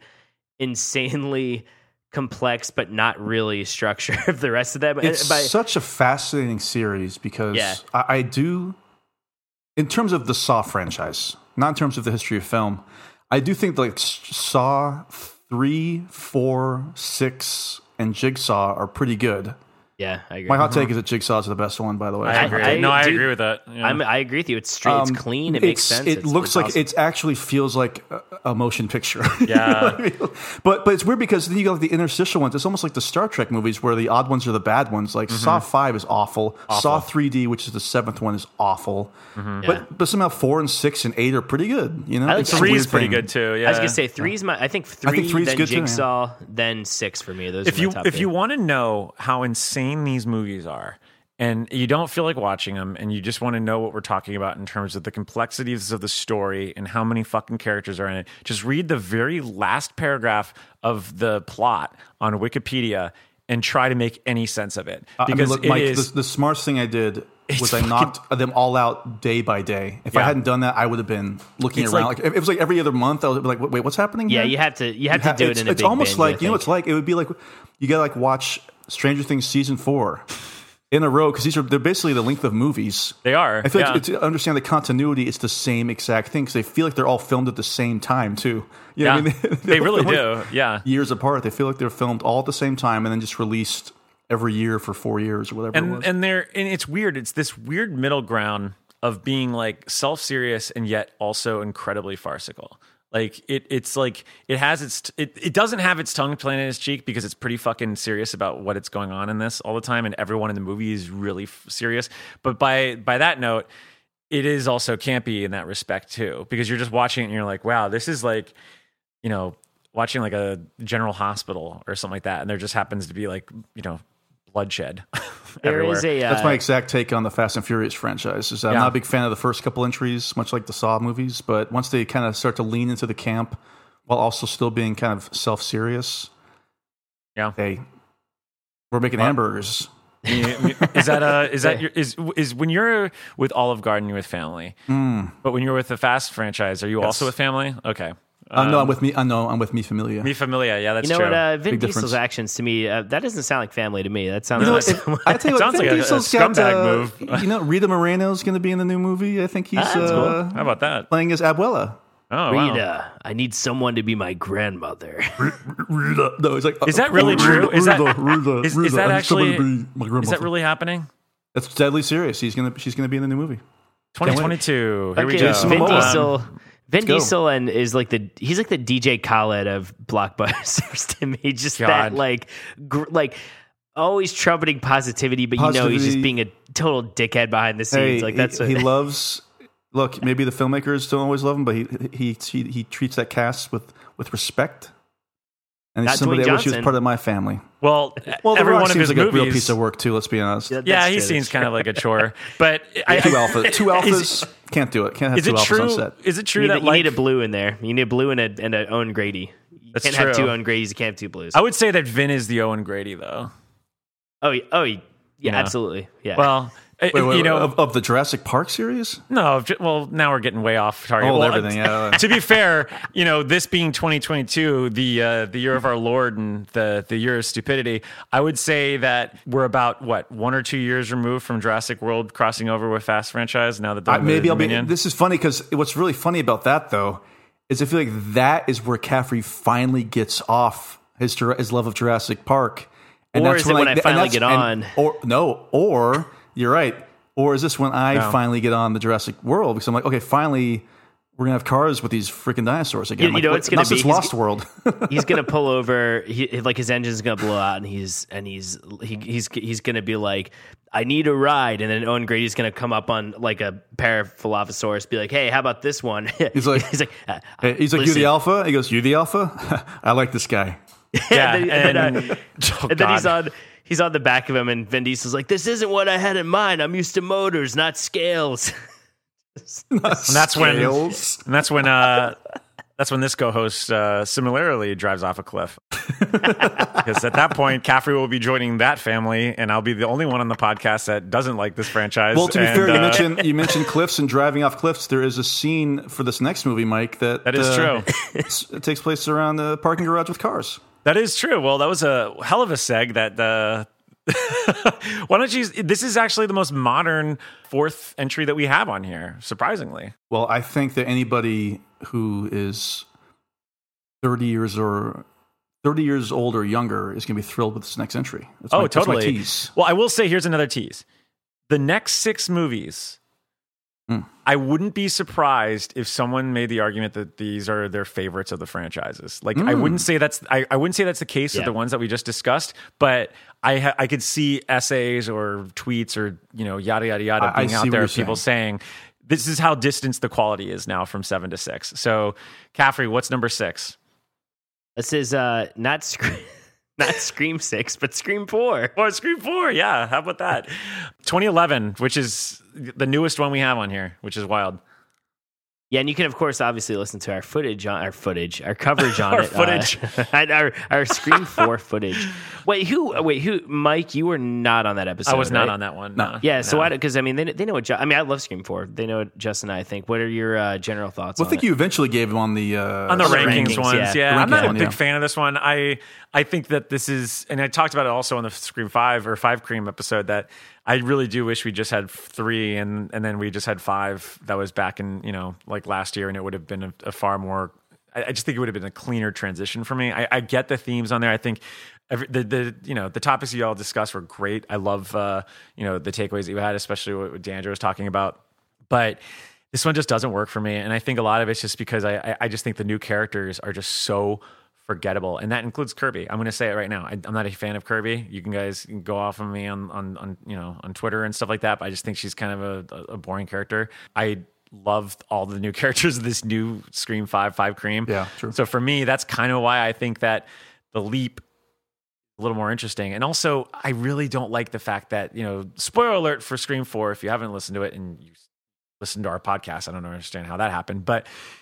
insanely complex but not really structure of the rest of them. It's And by- such a fascinating series because Yeah. I, I do, in terms of the Saw franchise, not in terms of the history of film, I do think like S- Saw three, four, six, and Jigsaw are pretty good. yeah, I agree. My hot take is that Jigsaw's the best one, by the way. I agree. I- no, I dude, agree with that. Yeah. I'm, I agree with you. It's straight. It's Um, clean. It makes it's- sense. It It's- looks it's like awesome. it actually feels like a, a motion picture. You Yeah. know what I mean? But but it's weird because then you got like the interstitial ones. It's almost like the Star Trek movies where the odd ones are the bad ones. Like Saw five is awful. Saw three D, which is the seventh one, is awful. Yeah. But but somehow four and six and eight are pretty good. You know, I like It's a Three weird is pretty thing. good too. Yeah. I was gonna say three's my. I think three, I think three's then good too, yeah. Jigsaw, then six for me. Those if are you my top if two. you want to know how insane these movies are, and you don't feel like watching them, and you just want to know what we're talking about in terms of the complexities of the story and how many fucking characters are in it, just read the very last paragraph of the plot on Wikipedia and try to make any sense of it. I mean, Because look, it Mike, is- the, the smartest thing I did It's was I fucking- knocked them all out day by day. If I Yeah. hadn't done that, I would have been looking It's around. like- Like, if it was like every other month, I would be like, wait, what's happening yeah, here? you have to you have You to do it's, it in a it's big almost binge, like I you know what it's think. like. It would be like you gotta like watch Stranger Things season four in a row because these are they're basically the length of movies. They are. I feel yeah. like to understand the continuity, it's the same exact thing because they feel like they're all filmed at the same time too. You know Yeah. what I mean? They really They're do. Yeah. years apart. They feel like they're filmed all at the same time and then just released every year for four years or whatever it and was. and they're and it's weird. It's this weird middle ground of being like self-serious and yet also incredibly farcical. Like it, it's like it has its it, it doesn't have its tongue playing in its cheek because it's pretty fucking serious about what it's going on in this all the time, and everyone in the movie is really f- serious. But by by that note, it is also campy in that respect too, because you're just watching it and you're like, wow, this is like, you know, watching like a General Hospital or something like that, and there just happens to be like, you know, bloodshed. There everywhere. is a uh, That's my exact take on the Fast and Furious franchise. Is I'm Yeah. not a big fan of the first couple entries, much like the Saw movies, but once they kind of start to lean into the camp while also still being kind of self-serious, Yeah. hey, we're making Well- hamburgers. Is that uh is that your, is is when you're with Olive Garden, you're with family, Mm. but when you're with the Fast franchise, are you Yes. also with family? Okay. Uh, no, I'm Um, with me. Uh, no, I'm with Me Familia. Mi Familia, yeah, that's you know true. what? Uh, Vin Big Diesel's difference. actions to me, uh, that doesn't sound like family to me. That sounds You know, like if, I tell you what, Sounds Vin like a- a Diesel's got, scumbag uh, move. You know, Rita Moreno's going to be in the new movie. I think he's Ah, that's cool. uh, How about that? playing as Abuela. Oh, wow. Rita, I need someone to be my grandmother. Rita. No, he's like, Is that uh, really Rita, true? Is that Rita, Rita, is, is Rita, that I need someone actually to be my is grandmother. that really happening? That's deadly serious. He's gonna, she's gonna be in the new movie. twenty twenty-two. Here we Okay, go. Vin Momoa. Diesel. Vin go. Diesel and is like the he's like the D J Khaled of blockbusters to me. Just God. that like gr- like always trumpeting positivity, but you know he's just Positivity. being a total dickhead behind the scenes. Hey, like that's he, what, he loves. Look, maybe the filmmakers don't always love him, but he he he, he treats that cast with, with respect. And he's Not somebody Dwayne I wish he was Johnson. part of my family. Well, Well, The every Rock one of seems his like movies, a real piece of work too. Let's be honest. Yeah, yeah, that's he true, seems that's kind of like a chore. But I, two I- alpha, two is- alphas can't do it. Can't have Is two it alphas true? on set. Is it true you, need, that you like need a blue in there. You need a blue and a and a Owen Grady. You That's can't have true. two Owen Gradys. You can't have two blues. I would say that Vin is the Owen Grady though. oh, yeah, oh, yeah, You know? absolutely. Yeah. Well, Wait, wait, you wait, know, of, of the Jurassic Park series? no. j- Well, now we're getting way off target. Oh, Well, everything. Yeah. to be fair, you know, this being twenty twenty-two, the uh, the year of our Lord and the the year of stupidity, I would say that we're about what one or two years removed from Jurassic World crossing over with Fast franchise. Now that they're Uh, maybe I'll be. Dominion. This is funny because what's really funny about that though is I feel like that is where Caffrey finally gets off his Jura- his love of Jurassic Park, Or is it when I and finally that's- get and- on? Or no, or you're right. Or is this when I No. finally get on the Jurassic World because I'm like, okay, finally we're gonna have cars with these freaking dinosaurs again. You- you Like, know what- what's gonna not be? since He's- Lost World. he's gonna pull over. He, like his engine's gonna blow out, and he's and he's he, he's he's gonna be like, "I need a ride," and then Owen Grady's gonna come up on like a pair of Dilophosaurus, be like, "Hey, how about this one?" He's like, he's like, uh, Hey, he's like, you listen. the alpha? He goes, you the alpha? I like this guy. yeah, and then, and, and, uh, oh, and then he's God. on he's on the back of him, and Vin Diesel's like, "This isn't what I had in mind. I'm used to motors, not scales." And that's when Scales. and that's when uh that's when this co-host uh, similarly drives off a cliff. Because at that point, Caffrey will be joining that family, and I'll be the only one on the podcast that doesn't like this franchise. Well, to be And, fair, you uh, mentioned you mentioned cliffs and driving off cliffs. There is a scene for this next movie, Mike, that That is uh, true. it takes place around the parking garage with cars. That is true. Well, that was a hell of a seg. That uh, why don't you? This is actually the most modern fourth entry that we have on here. Surprisingly, Well, I think that anybody who is thirty years or thirty years old or younger is going to be thrilled with this next entry. That's oh, my, totally. That's my tease. Well, I will say here's another tease. The next six movies, Hmm. I wouldn't be surprised if someone made the argument that these are their favorites of the franchises. Like, I Hmm. wouldn't say that's I, I wouldn't say that's the case Yeah. with the ones that we just discussed, but I ha- I could see essays or tweets or you know yada yada yada I- I being see out what there you're of people saying this is how distanced the quality is now from seven to six. So, Caffrey, what's number six? This is uh, not Scream, not Scream Six, but Scream Four. Or Scream four, yeah. How about that? twenty eleven, which is the newest one we have on here, which is wild. Yeah, and you can of course obviously listen to our footage on our footage, our coverage on Our it, footage. uh, and our our Scream Four footage. Wait, who? Wait, who? Mike, you were not on that episode. I was not right? on that one. No. No. Yeah, so No. why? Because I mean, they they know what. Ju- I mean, I love Scream Four. They know what Justin and I think. What are your uh, general thoughts? Well, on I think it? you eventually gave him on the uh, on the On the rankings, rankings, ones. yeah. Yeah, The I'm not ranking a one, big yeah. fan of this one. I I think that this is, and I talked about it also on the Scream Five or Five Cream episode, that I really do wish we just had three, and and then we just had five. That was back in you know like last year, and it would have been a, a far more. I, I just think it would have been a cleaner transition for me. I, I get the themes on there. I think. Every, the the you know the topics you all discussed were great. I love uh, you know the takeaways that you had, especially what D'Angelo was talking about. But this one just doesn't work for me, and I think a lot of it's just because I I, I just think the new characters are just so forgettable, and that includes Kirby. I'm going to say it right now. I, I'm not a fan of Kirby. You can guys can go off on me on, on on you know on Twitter and stuff like that. But I just think she's kind of a, a boring character. I loved all the new characters of this new Scream Five Five Cream. Yeah, true. So for me, that's kind of why I think that the leap a little more interesting. And also, I really don't like the fact that, you know, spoiler alert for Scream four, if you haven't listened to it and you listened to our podcast, I don't understand how that happened. But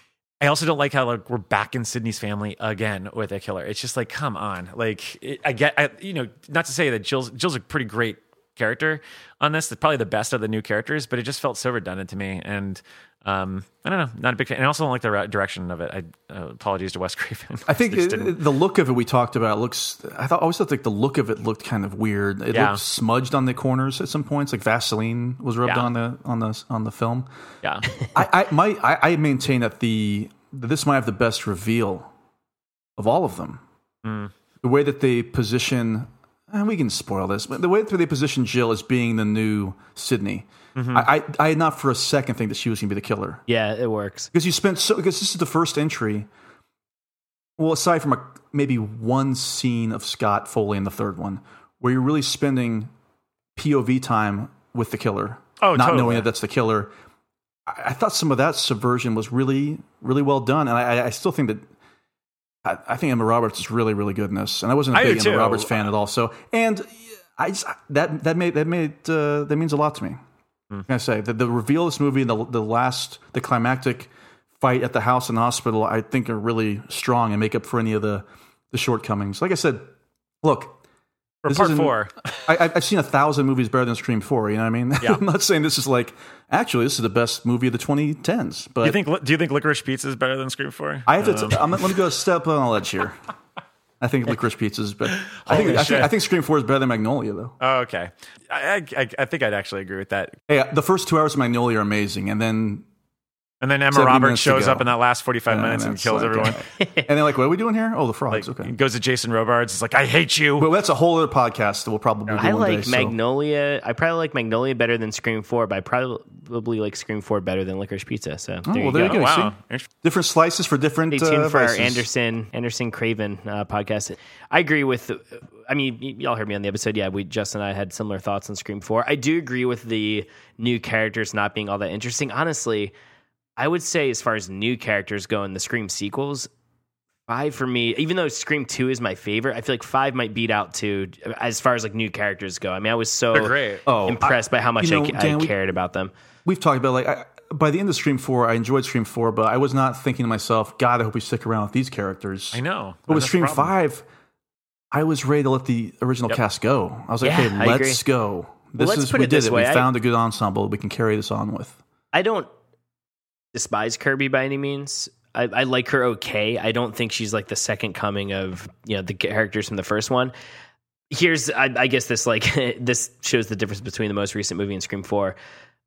I also don't like how like we're back in Sydney's family again with a killer. It's just like, come on. Like, it, I get, I, you know, not to say that Jill's, Jill's a pretty great character on this. Probably the best of the new characters, but it just felt so redundant to me. And um, I don't know, not a big fan. And I also don't like the re- direction of it. I uh, apologies to Wes Craven. I think it, the look of it we talked about looks. I thought I always thought like the look of it looked kind of weird. It yeah. looked smudged on the corners at some points, like Vaseline was rubbed yeah. on the on the on the film. Yeah, I I, my, I I maintain that the that this might have the best reveal of all of them. Mm. The way that they position. And we can spoil this, but the way that they position Jill as being the new Sydney, mm-hmm. I, I, I had not for a second think that she was going to be the killer. Yeah, it works because you spent so because this is the first entry. Well, aside from a, maybe one scene of Scott Foley in the third one, where you're really spending P O V time with the killer, oh, not totally. knowing that that's the killer. I, I thought some of that subversion was really, really well done, and I, I still think that. I think Emma Roberts is really, really good in this, and I wasn't a big Emma Roberts fan at all. So, and I just, that that made that made uh, that means a lot to me. Mm. Can I say that the reveal of this movie and the the last the climactic fight at the house and the hospital, I think are really strong and make up for any of the the shortcomings. Like I said, look. For part four. I, I've seen a thousand movies better than Scream four. You know what I mean? Yeah. I'm not saying this is like actually this is the best movie of the twenty tens. But do you think do you think Licorice Pizza is better than Scream four? I have to. Um. T- I'm, let me go a step on a ledge here. I think Licorice Pizza is better. I think I think, I think Scream four is better than Magnolia though. Oh, okay. I, I I think I'd actually agree with that. Hey, the first two hours of Magnolia are amazing, and then. And then Emma Roberts shows up in that last forty-five yeah, minutes and, and kills like, everyone. Uh, and they're like, what are we doing here? Oh, the frogs. Like, okay. Goes to Jason Robards. It's like, I hate you. Well, that's a whole other podcast that we'll probably do I one like day, Magnolia. So. I probably like Magnolia better than Scream four, but I probably like Scream four better than Licorice Pizza. So oh, there well, you there go. you go. Oh, wow. Different slices for different Stay tuned uh, for vices. our Anderson, Anderson Craven uh, podcast. I agree with, I mean, y- y'all heard me on the episode. Yeah, we, Justin and I had similar thoughts on Scream four. I do agree with the new characters not being all that interesting. Honestly, I would say as far as new characters go in the Scream sequels, five for me, even though Scream two is my favorite, I feel like five might beat out two as far as like new characters go. I mean, I was so oh, impressed I, by how much you know, I, Dan, I cared we, about them. We've talked about like, I, by the end of Scream four, I enjoyed Scream four, but I was not thinking to myself, God, I hope we stick around with these characters. I know. But with Scream five, I was ready to let the original yep. cast go. I was like, yeah, hey, let's go. This well, let's is, put we it did this it. way. We I, found a good ensemble we can carry this on with. I don't despise Kirby by any means. I, I like her okay. I don't think she's like the second coming of, you know, the characters from the first one. Here's, I, I guess this like this shows the difference between the most recent movie and Scream four.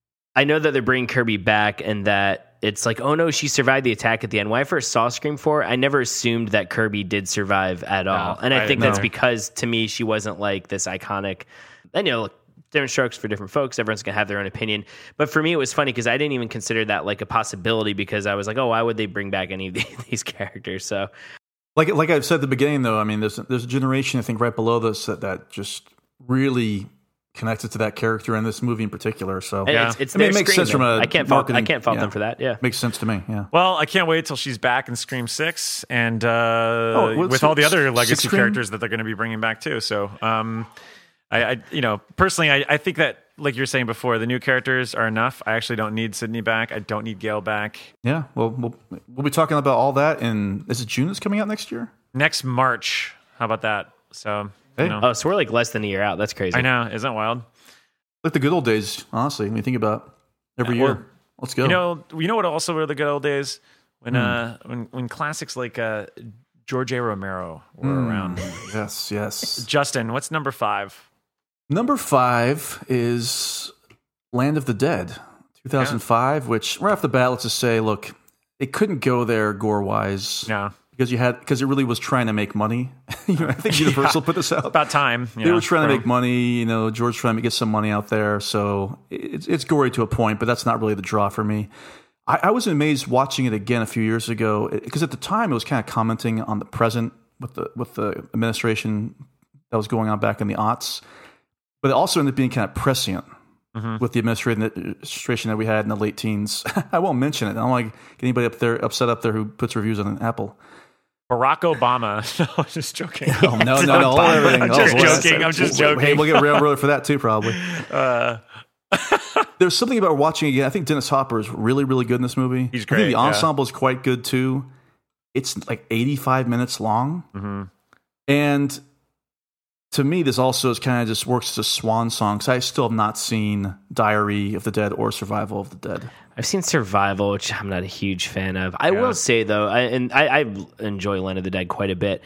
I know that they're bringing Kirby back and that it's like, oh no, she survived the attack at the end. When I first saw Scream four, I never assumed that Kirby did survive at all. No, and I, I think that's know. because to me, she wasn't like this iconic, and you know, look, different strokes for different folks. Everyone's going to have their own opinion. But for me, it was funny because I didn't even consider that like a possibility because I was like, oh, why would they bring back any of these characters? So, like like I said at the beginning, though, I mean, there's there's a generation I think right below this that, that just really connected to that character in this movie in particular. So yeah, it's, it's I mean, it makes Scream, sense from a I can't fault I can't fault yeah. them for that. Yeah, makes sense to me. Yeah. Well, I can't wait till she's back in Scream six and uh, oh, well, with all the other legacy Scream? characters that they're going to be bringing back too. So, um, I, I you know personally, I, I think that. Like you were saying before, the new characters are enough. I actually don't need Sydney back. I don't need Gail back. Yeah, well, we'll, we'll be talking about all that in, is it June that's coming out next year? Next March. How about that? So, hey. you know. Oh, so we're like less than a year out. That's crazy. I know. Isn't that wild? Like the good old days, honestly, when you think about every yeah, year. or, Let's go. You know, you know what also were the good old days? When, mm. uh, when, when classics like uh, George A. Romero were mm. around. Yes, yes. Justin, what's number five? Number five is Land of the Dead, two thousand five, yeah. which right off the bat, let's just say, look, it couldn't go there gore-wise. No. Because you had, because it really was trying to make money. you know, I think Universal yeah. put this out. About time. They know, were trying to make money. You know, George trying to get some money out there. So it's, it's gory to a point, but that's not really the draw for me. I, I was amazed watching it again a few years ago because at the time it was kind of commenting on the present with the with the administration that was going on back in the aughts. But it also ended up being kind of prescient mm-hmm. with the administration that we had in the late teens. I won't mention it. I don't like anybody up there upset up there who puts reviews on an Apple. Barack Obama. No, I'm just joking. Oh, no, no, no. Everything. I'm just oh, joking. I'm just joking. Hey, we'll get railroaded for that too, probably. Uh. There's something about watching again. I think Dennis Hopper is really, really good in this movie. He's great. I think the ensemble yeah. is quite good too. It's like eighty-five minutes long. Mm-hmm. And to me, this also is kind of just works as a swan song because I still have not seen Diary of the Dead or Survival of the Dead. I've seen Survival, which I'm not a huge fan of. I yeah. will say, though, I, and I, I enjoy Land of the Dead quite a bit.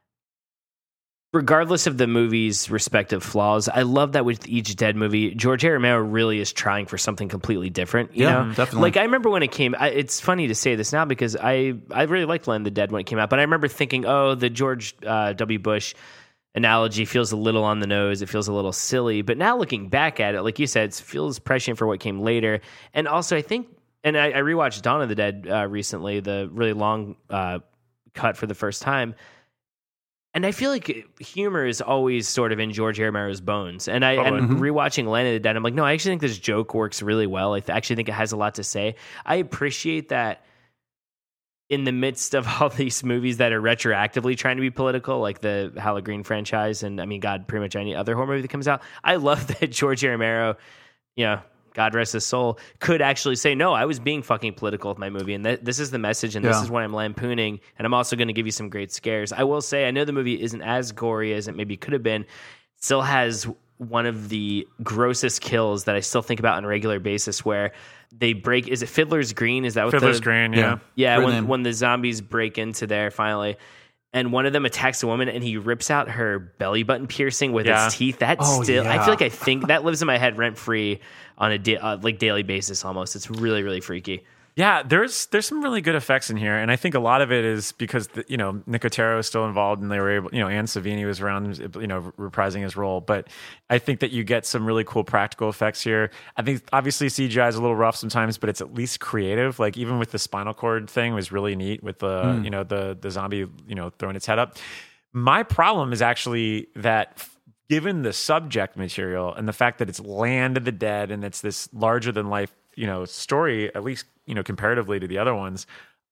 Regardless of the movie's respective flaws, I love that with each Dead movie, George A. Romero really is trying for something completely different. You yeah, know? definitely. Like, I remember when it came, I, it's funny to say this now because I, I really liked Land of the Dead when it came out, but I remember thinking, oh, the George uh, W. Bush analogy feels a little on the nose. It feels a little silly. But now looking back at it, like you said, it feels prescient for what came later. And also, I think, and I, I rewatched Dawn of the Dead uh, recently, the really long uh, cut for the first time. And I feel like humor is always sort of in George A. Romero's bones. And I and mm-hmm. rewatching Land of the Dead, I'm like, no, I actually think this joke works really well. I th- actually think it has a lot to say. I appreciate that in the midst of all these movies that are retroactively trying to be political, like the Halloween franchise, and I mean, God, pretty much any other horror movie that comes out, I love that George A. Romero, you know, God rest his soul, could actually say, no, I was being fucking political with my movie, and th- this is the message, and yeah. this is what I'm lampooning, and I'm also going to give you some great scares. I will say, I know the movie isn't as gory as it maybe could have been, still has one of the grossest kills that I still think about on a regular basis, where they break, is it Fiddler's Green? Is that what Fiddler's the, Green, yeah. Yeah, yeah when, when the zombies break into there finally, and one of them attacks a woman and he rips out her belly button piercing with yeah. his teeth. That oh, still, yeah. I feel like I think that lives in my head rent free on a da- uh, like daily basis almost. It's really, really freaky. Yeah, there's there's some really good effects in here, and I think a lot of it is because the, you know Nicotero is still involved, and they were able, you know, Anne Savini was around, you know, reprising his role. But I think that you get some really cool practical effects here. I think obviously C G I is a little rough sometimes, but it's at least creative. Like even with the spinal cord thing was really neat with the mm. you know the the zombie you know throwing its head up. My problem is actually that, given the subject material and the fact that it's Land of the Dead and it's this larger than life, you know, story, at least, you know, comparatively to the other ones,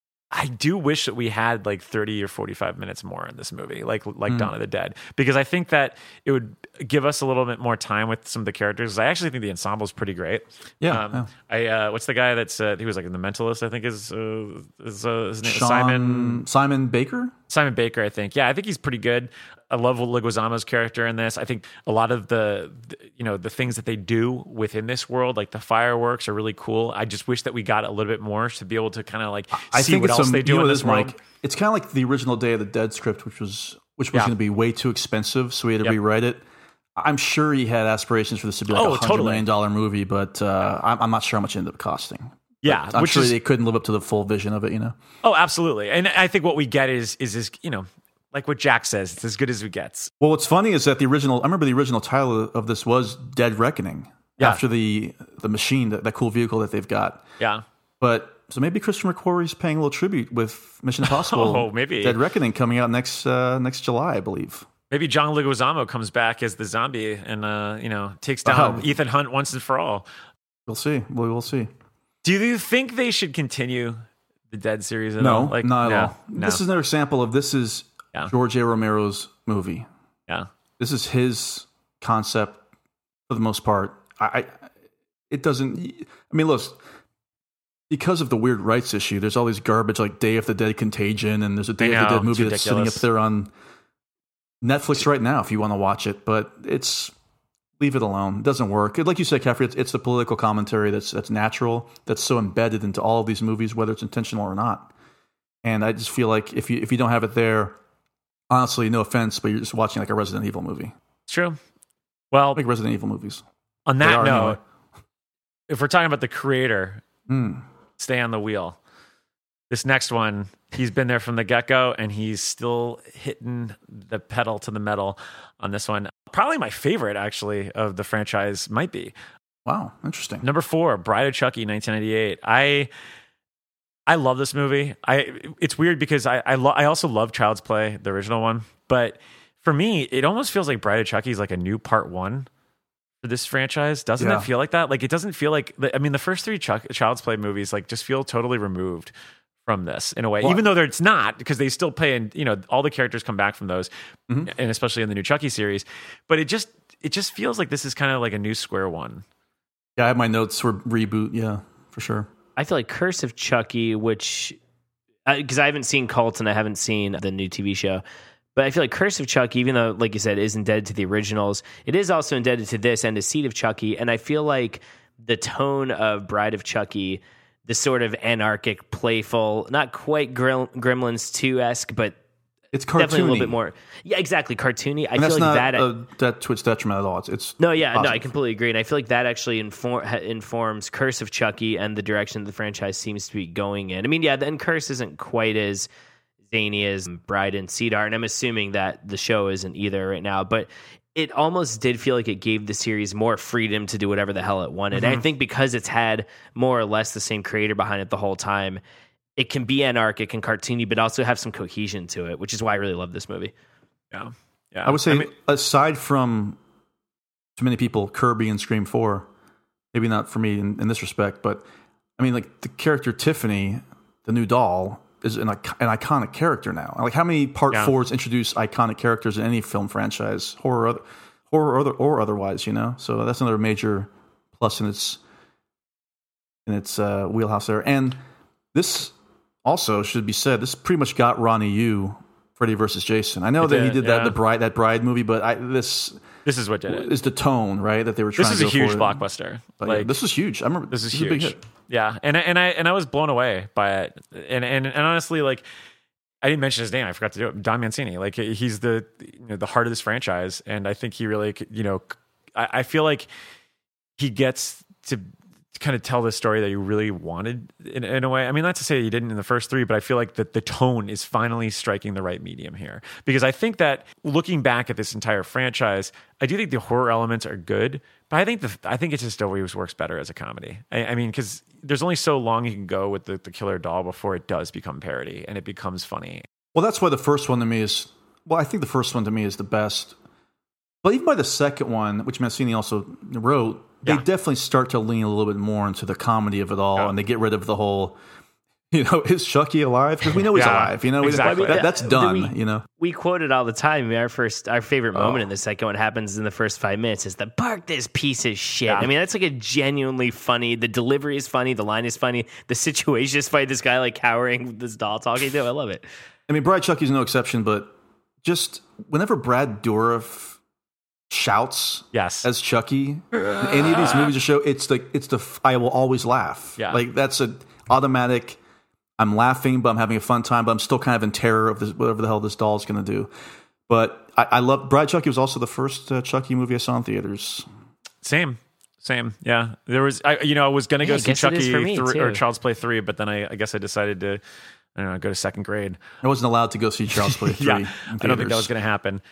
I do wish that we had like thirty or forty-five minutes more in this movie, like like mm. Dawn of the Dead, because I think that it would give us a little bit more time with some of the characters. I actually think the ensemble is pretty great. Yeah. Um, yeah. I uh, what's the guy that's uh, he was like in The Mentalist? I think is uh, is uh, his name Sean, Simon Simon Baker. Simon Baker, I think. Yeah, I think he's pretty good. I love Leguizamo's character in this. I think a lot of the, the, you know, the things that they do within this world, like the fireworks, are really cool. I just wish that we got a little bit more to be able to kind of like I see think what it's else some, they do you know in what this is, world. Mike? It's kind of like the original Day of the Dead script, which was which was Yeah. going to be way too expensive, so we had to Yep. rewrite it. I'm sure he had aspirations for this to be like Oh, a hundred totally. million dollar movie, but uh, I'm, I'm not sure how much it ended up costing. Yeah, But I'm which sure is- they couldn't live up to the full vision of it. You know. Oh, absolutely. And I think what we get is is is you know, like what Jack says, it's as good as we get. Well, what's funny is that the original, I remember the original title of this was Dead Reckoning, Yeah. after the the machine, that, that cool vehicle that they've got. Yeah. But so maybe Christopher McQuarrie's paying a little tribute with Mission Impossible. Oh, maybe. Dead Reckoning coming out next uh, next July, I believe. Maybe John Leguizamo comes back as the zombie and uh, you know, takes down Oh. Ethan Hunt once and for all. We'll see. We will see. Do you think they should continue the Dead series at all? No, Like, not at no, all. no. This is another example of this is Yeah. George A. Romero's movie. Yeah. This is his concept for the most part. I, I it doesn't. I mean, look, because of the weird rights issue, there's all these garbage like Day of the Dead Contagion, and there's a Day I of the know, Dead movie it's that's sitting up ridiculous. there on Netflix right now if you want to watch it. But it's leave it alone. It doesn't work. Like you said, Caffrey, it's, it's the political commentary that's that's natural, that's so embedded into all of these movies, whether it's intentional or not. And I just feel like if you if you don't have it there, honestly, no offense, but you're just watching like a Resident Evil movie. It's true. Well, Like Resident Evil movies. on They that are note, anyway. if we're talking about the creator, Mm. stay on the wheel. This next one, he's been there from the get-go, and he's still hitting the pedal to the metal on this one. Probably my favorite, actually, of the franchise might be. Wow, interesting. Number four, Bride of Chucky, nineteen ninety-eight. I I love this movie. I it's weird because I I, lo- I also love Child's Play, the original one, but for me, it almost feels like Bride of Chucky is like a new part one for this franchise. Doesn't Yeah. it feel like that? Like it doesn't feel like I mean, the first three Chuck, Child's Play movies like just feel totally removed from this in a way, Well, even though they're, it's not, because they still play and you know all the characters come back from those, Mm-hmm. and especially in the new Chucky series. But it just it just feels like this is kind of like a new square one. Yeah, I have my notes for reboot. Yeah, for sure. I feel like Curse of Chucky, which because I haven't seen Cult and I haven't seen the new T V show, But I feel like Curse of Chucky, even though, like you said, is indebted to the originals, it is also indebted to this and to Seed of Chucky. And I feel like the tone of Bride of Chucky, the sort of anarchic, playful, not quite Grim- Gremlins two-esque, but it's cartoony. Definitely a little bit more. Yeah, exactly. Cartoony. I and feel that's like not that. A, that to its detriment at all. It's, it's no, yeah, positive. no, I completely agree. And I feel like that actually inform, ha, informs Curse of Chucky and the direction the franchise seems to be going in. I mean, yeah, then Curse isn't quite as zany as Bride and Seed are, and I'm assuming that the show isn't either right now, but it almost did feel like it gave the series more freedom to do whatever the hell it wanted. Mm-hmm. I think because it's had more or less the same creator behind it the whole time, it can be anarchic and cartoony, but also have some cohesion to it, which is why I really love this movie. Yeah. Yeah. I would say, I mean, aside from too many people, Kirby and Scream four, maybe not for me in, in this respect, but I mean, like the character Tiffany, the new doll, is an, an iconic character now. Like, how many part yeah. fours introduce iconic characters in any film franchise, horror, other, horror, or, other, or otherwise? You know, so that's another major plus in its in its uh, wheelhouse there. And this also should be said. This pretty much got Ronnie Yu Freddy versus Jason. I know it that did, he did yeah. that the bride that Bride movie, but I, this this is what did it. Is the tone right that they were trying. This is to a huge for. blockbuster. But like yeah, this was huge. I remember this is this huge. Was a big hit. Yeah, and and I and I was blown away by it. And and and honestly, like, I didn't mention his name. I forgot to do it. Don Mancini. Like, he's the you know, the heart of this franchise, and I think he really, you know, I, I feel like he gets to kind of tell the story that you really wanted in, in a way. I mean, not to say you didn't in the first three, but I feel like that the tone is finally striking the right medium here. Because I think that looking back at this entire franchise, I do think the horror elements are good, but I think the I think it just always works better as a comedy. I, I mean, because there's only so long you can go with the, the killer doll before it does become parody and it becomes funny. Well, that's why the first one to me is, well, I think the first one to me is the best. But even by the second one, which Mancini also wrote, they yeah. definitely start to lean a little bit more into the comedy of it all, yeah. and they get rid of the whole, you know, is Chucky alive? Because we know he's yeah, alive. You know, exactly. that, that's done. We, you know, we quote it all the time. I mean, our first, our favorite moment oh. in the second one happens in the first five minutes. Is the bark this piece of shit. Yeah. I mean, that's like a genuinely funny. The delivery is funny. The line is funny. The situation is funny. This guy like cowering with this doll talking to him. I love it. I mean, Bride Chucky's no exception, but just whenever Brad Dourif shouts yes. as Chucky in any of these movies or show, it's the it's the I will always laugh. Yeah. Like that's a automatic. I'm laughing, but I'm having a fun time, but I'm still kind of in terror of this, whatever the hell this doll is going to do. But I, I love Bride Chucky was also the first uh, Chucky movie I saw in theaters. Same, same, yeah. There was, I, you know, I was going to go yeah, see Chucky three, or Child's Play three, but then I, I guess I decided to, I don't know, go to second grade. I wasn't allowed to go see Child's Play three. yeah, I don't think that was going to happen.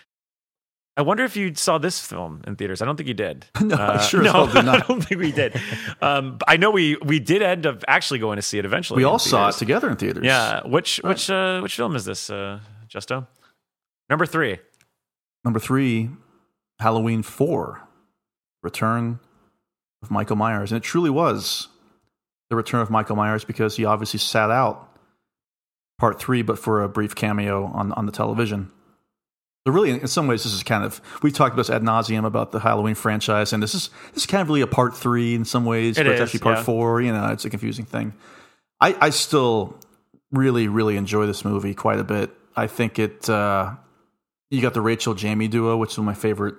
I wonder if you saw this film in theaters. I don't think you did. no, uh, sure no, did not. I don't think we did. Um, I know we we did end up actually going to see it eventually. We all saw it together in theaters. Yeah. Which right. which uh, which film is this, uh, Justo? Number three. Number three, Halloween four, Return of Michael Myers, and it truly was the return of Michael Myers because he obviously sat out part three, but for a brief cameo on on the television. So really, in some ways, this is kind of, we've talked about this ad nauseum about the Halloween franchise, and this is this is kind of really a part three in some ways, it but is, it's actually part yeah. four. You know, it's a confusing thing. I, I still really, really enjoy this movie quite a bit. I think it, uh, you got the Rachel Jamie duo, which is one of my favorite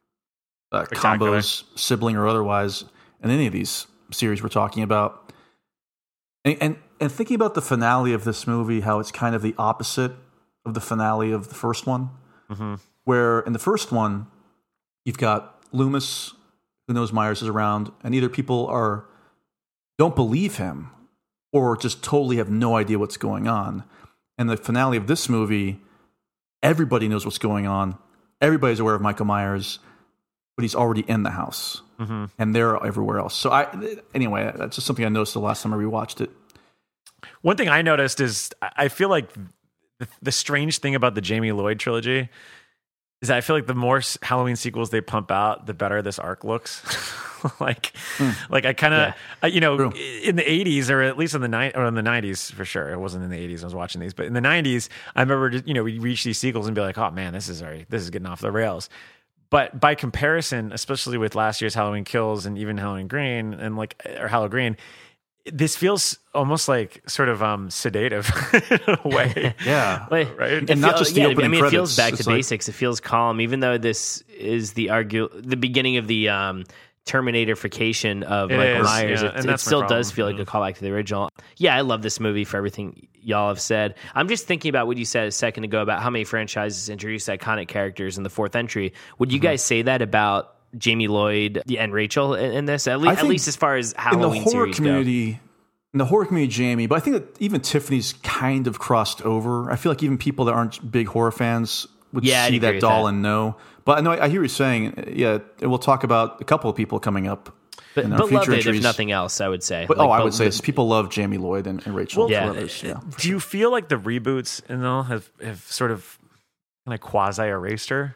uh, combos, sibling or otherwise, in any of these series we're talking about. And, and and thinking about the finale of this movie, how it's kind of the opposite of the finale of the first one. Mm-hmm. Where in the first one, you've got Loomis, who knows Myers is around, and either people are don't believe him or just totally have no idea what's going on. And the finale of this movie, everybody knows what's going on. Everybody's aware of Michael Myers, but he's already in the house, mm-hmm. and they're everywhere else. So I, anyway, that's just something I noticed the last time I rewatched it. One thing I noticed is I feel like The, the strange thing about the Jamie Lloyd trilogy is that I feel like the more Halloween sequels they pump out, the better this arc looks. like, mm. like I kind of, yeah. you know, True. in the eighties or at least in the ni- or in the nineties for sure. It wasn't in the eighties. I was watching these, but in the nineties, I remember, you know, we reach these sequels and be like, oh man, this is already, this is getting off the rails. But by comparison, especially with last year's Halloween Kills and even Halloween Green and like, or Halloween Green, this feels almost like sort of um, sedative in a way. Yeah. Like, right. And it not feel- just the yeah, opening I mean, credits. it feels back It's to like- basics. It feels calm, even though this is the argue the beginning of the um, Terminatorification of It Michael is, Myers. yeah, It, and it that's my still does problem. feel like a callback to the original. Yeah, I love this movie for everything y'all have said. I'm just thinking about what you said a second ago about how many franchises introduce iconic characters in the fourth entry. Would you Mm-hmm. guys say that about Jamie Lloyd and Rachel in, in this? At, I le- at think least as far as Halloween in the horror series community, go. in the horror community, Jamie. But I think that even Tiffany's kind of crossed over. I feel like even people that aren't big horror fans would Yeah, I'd see agree that with doll that. and know. But I know I hear you saying, yeah. And we'll talk about a couple of people coming up. But, in our but love future it, entries. if nothing else, I would say. But, Like, oh, I but- would say it's, people love Jamie Lloyd and, and Rachel. Well, yeah. Others, yeah. Do you feel like the reboots and all have, have sort of kind of quasi erased her?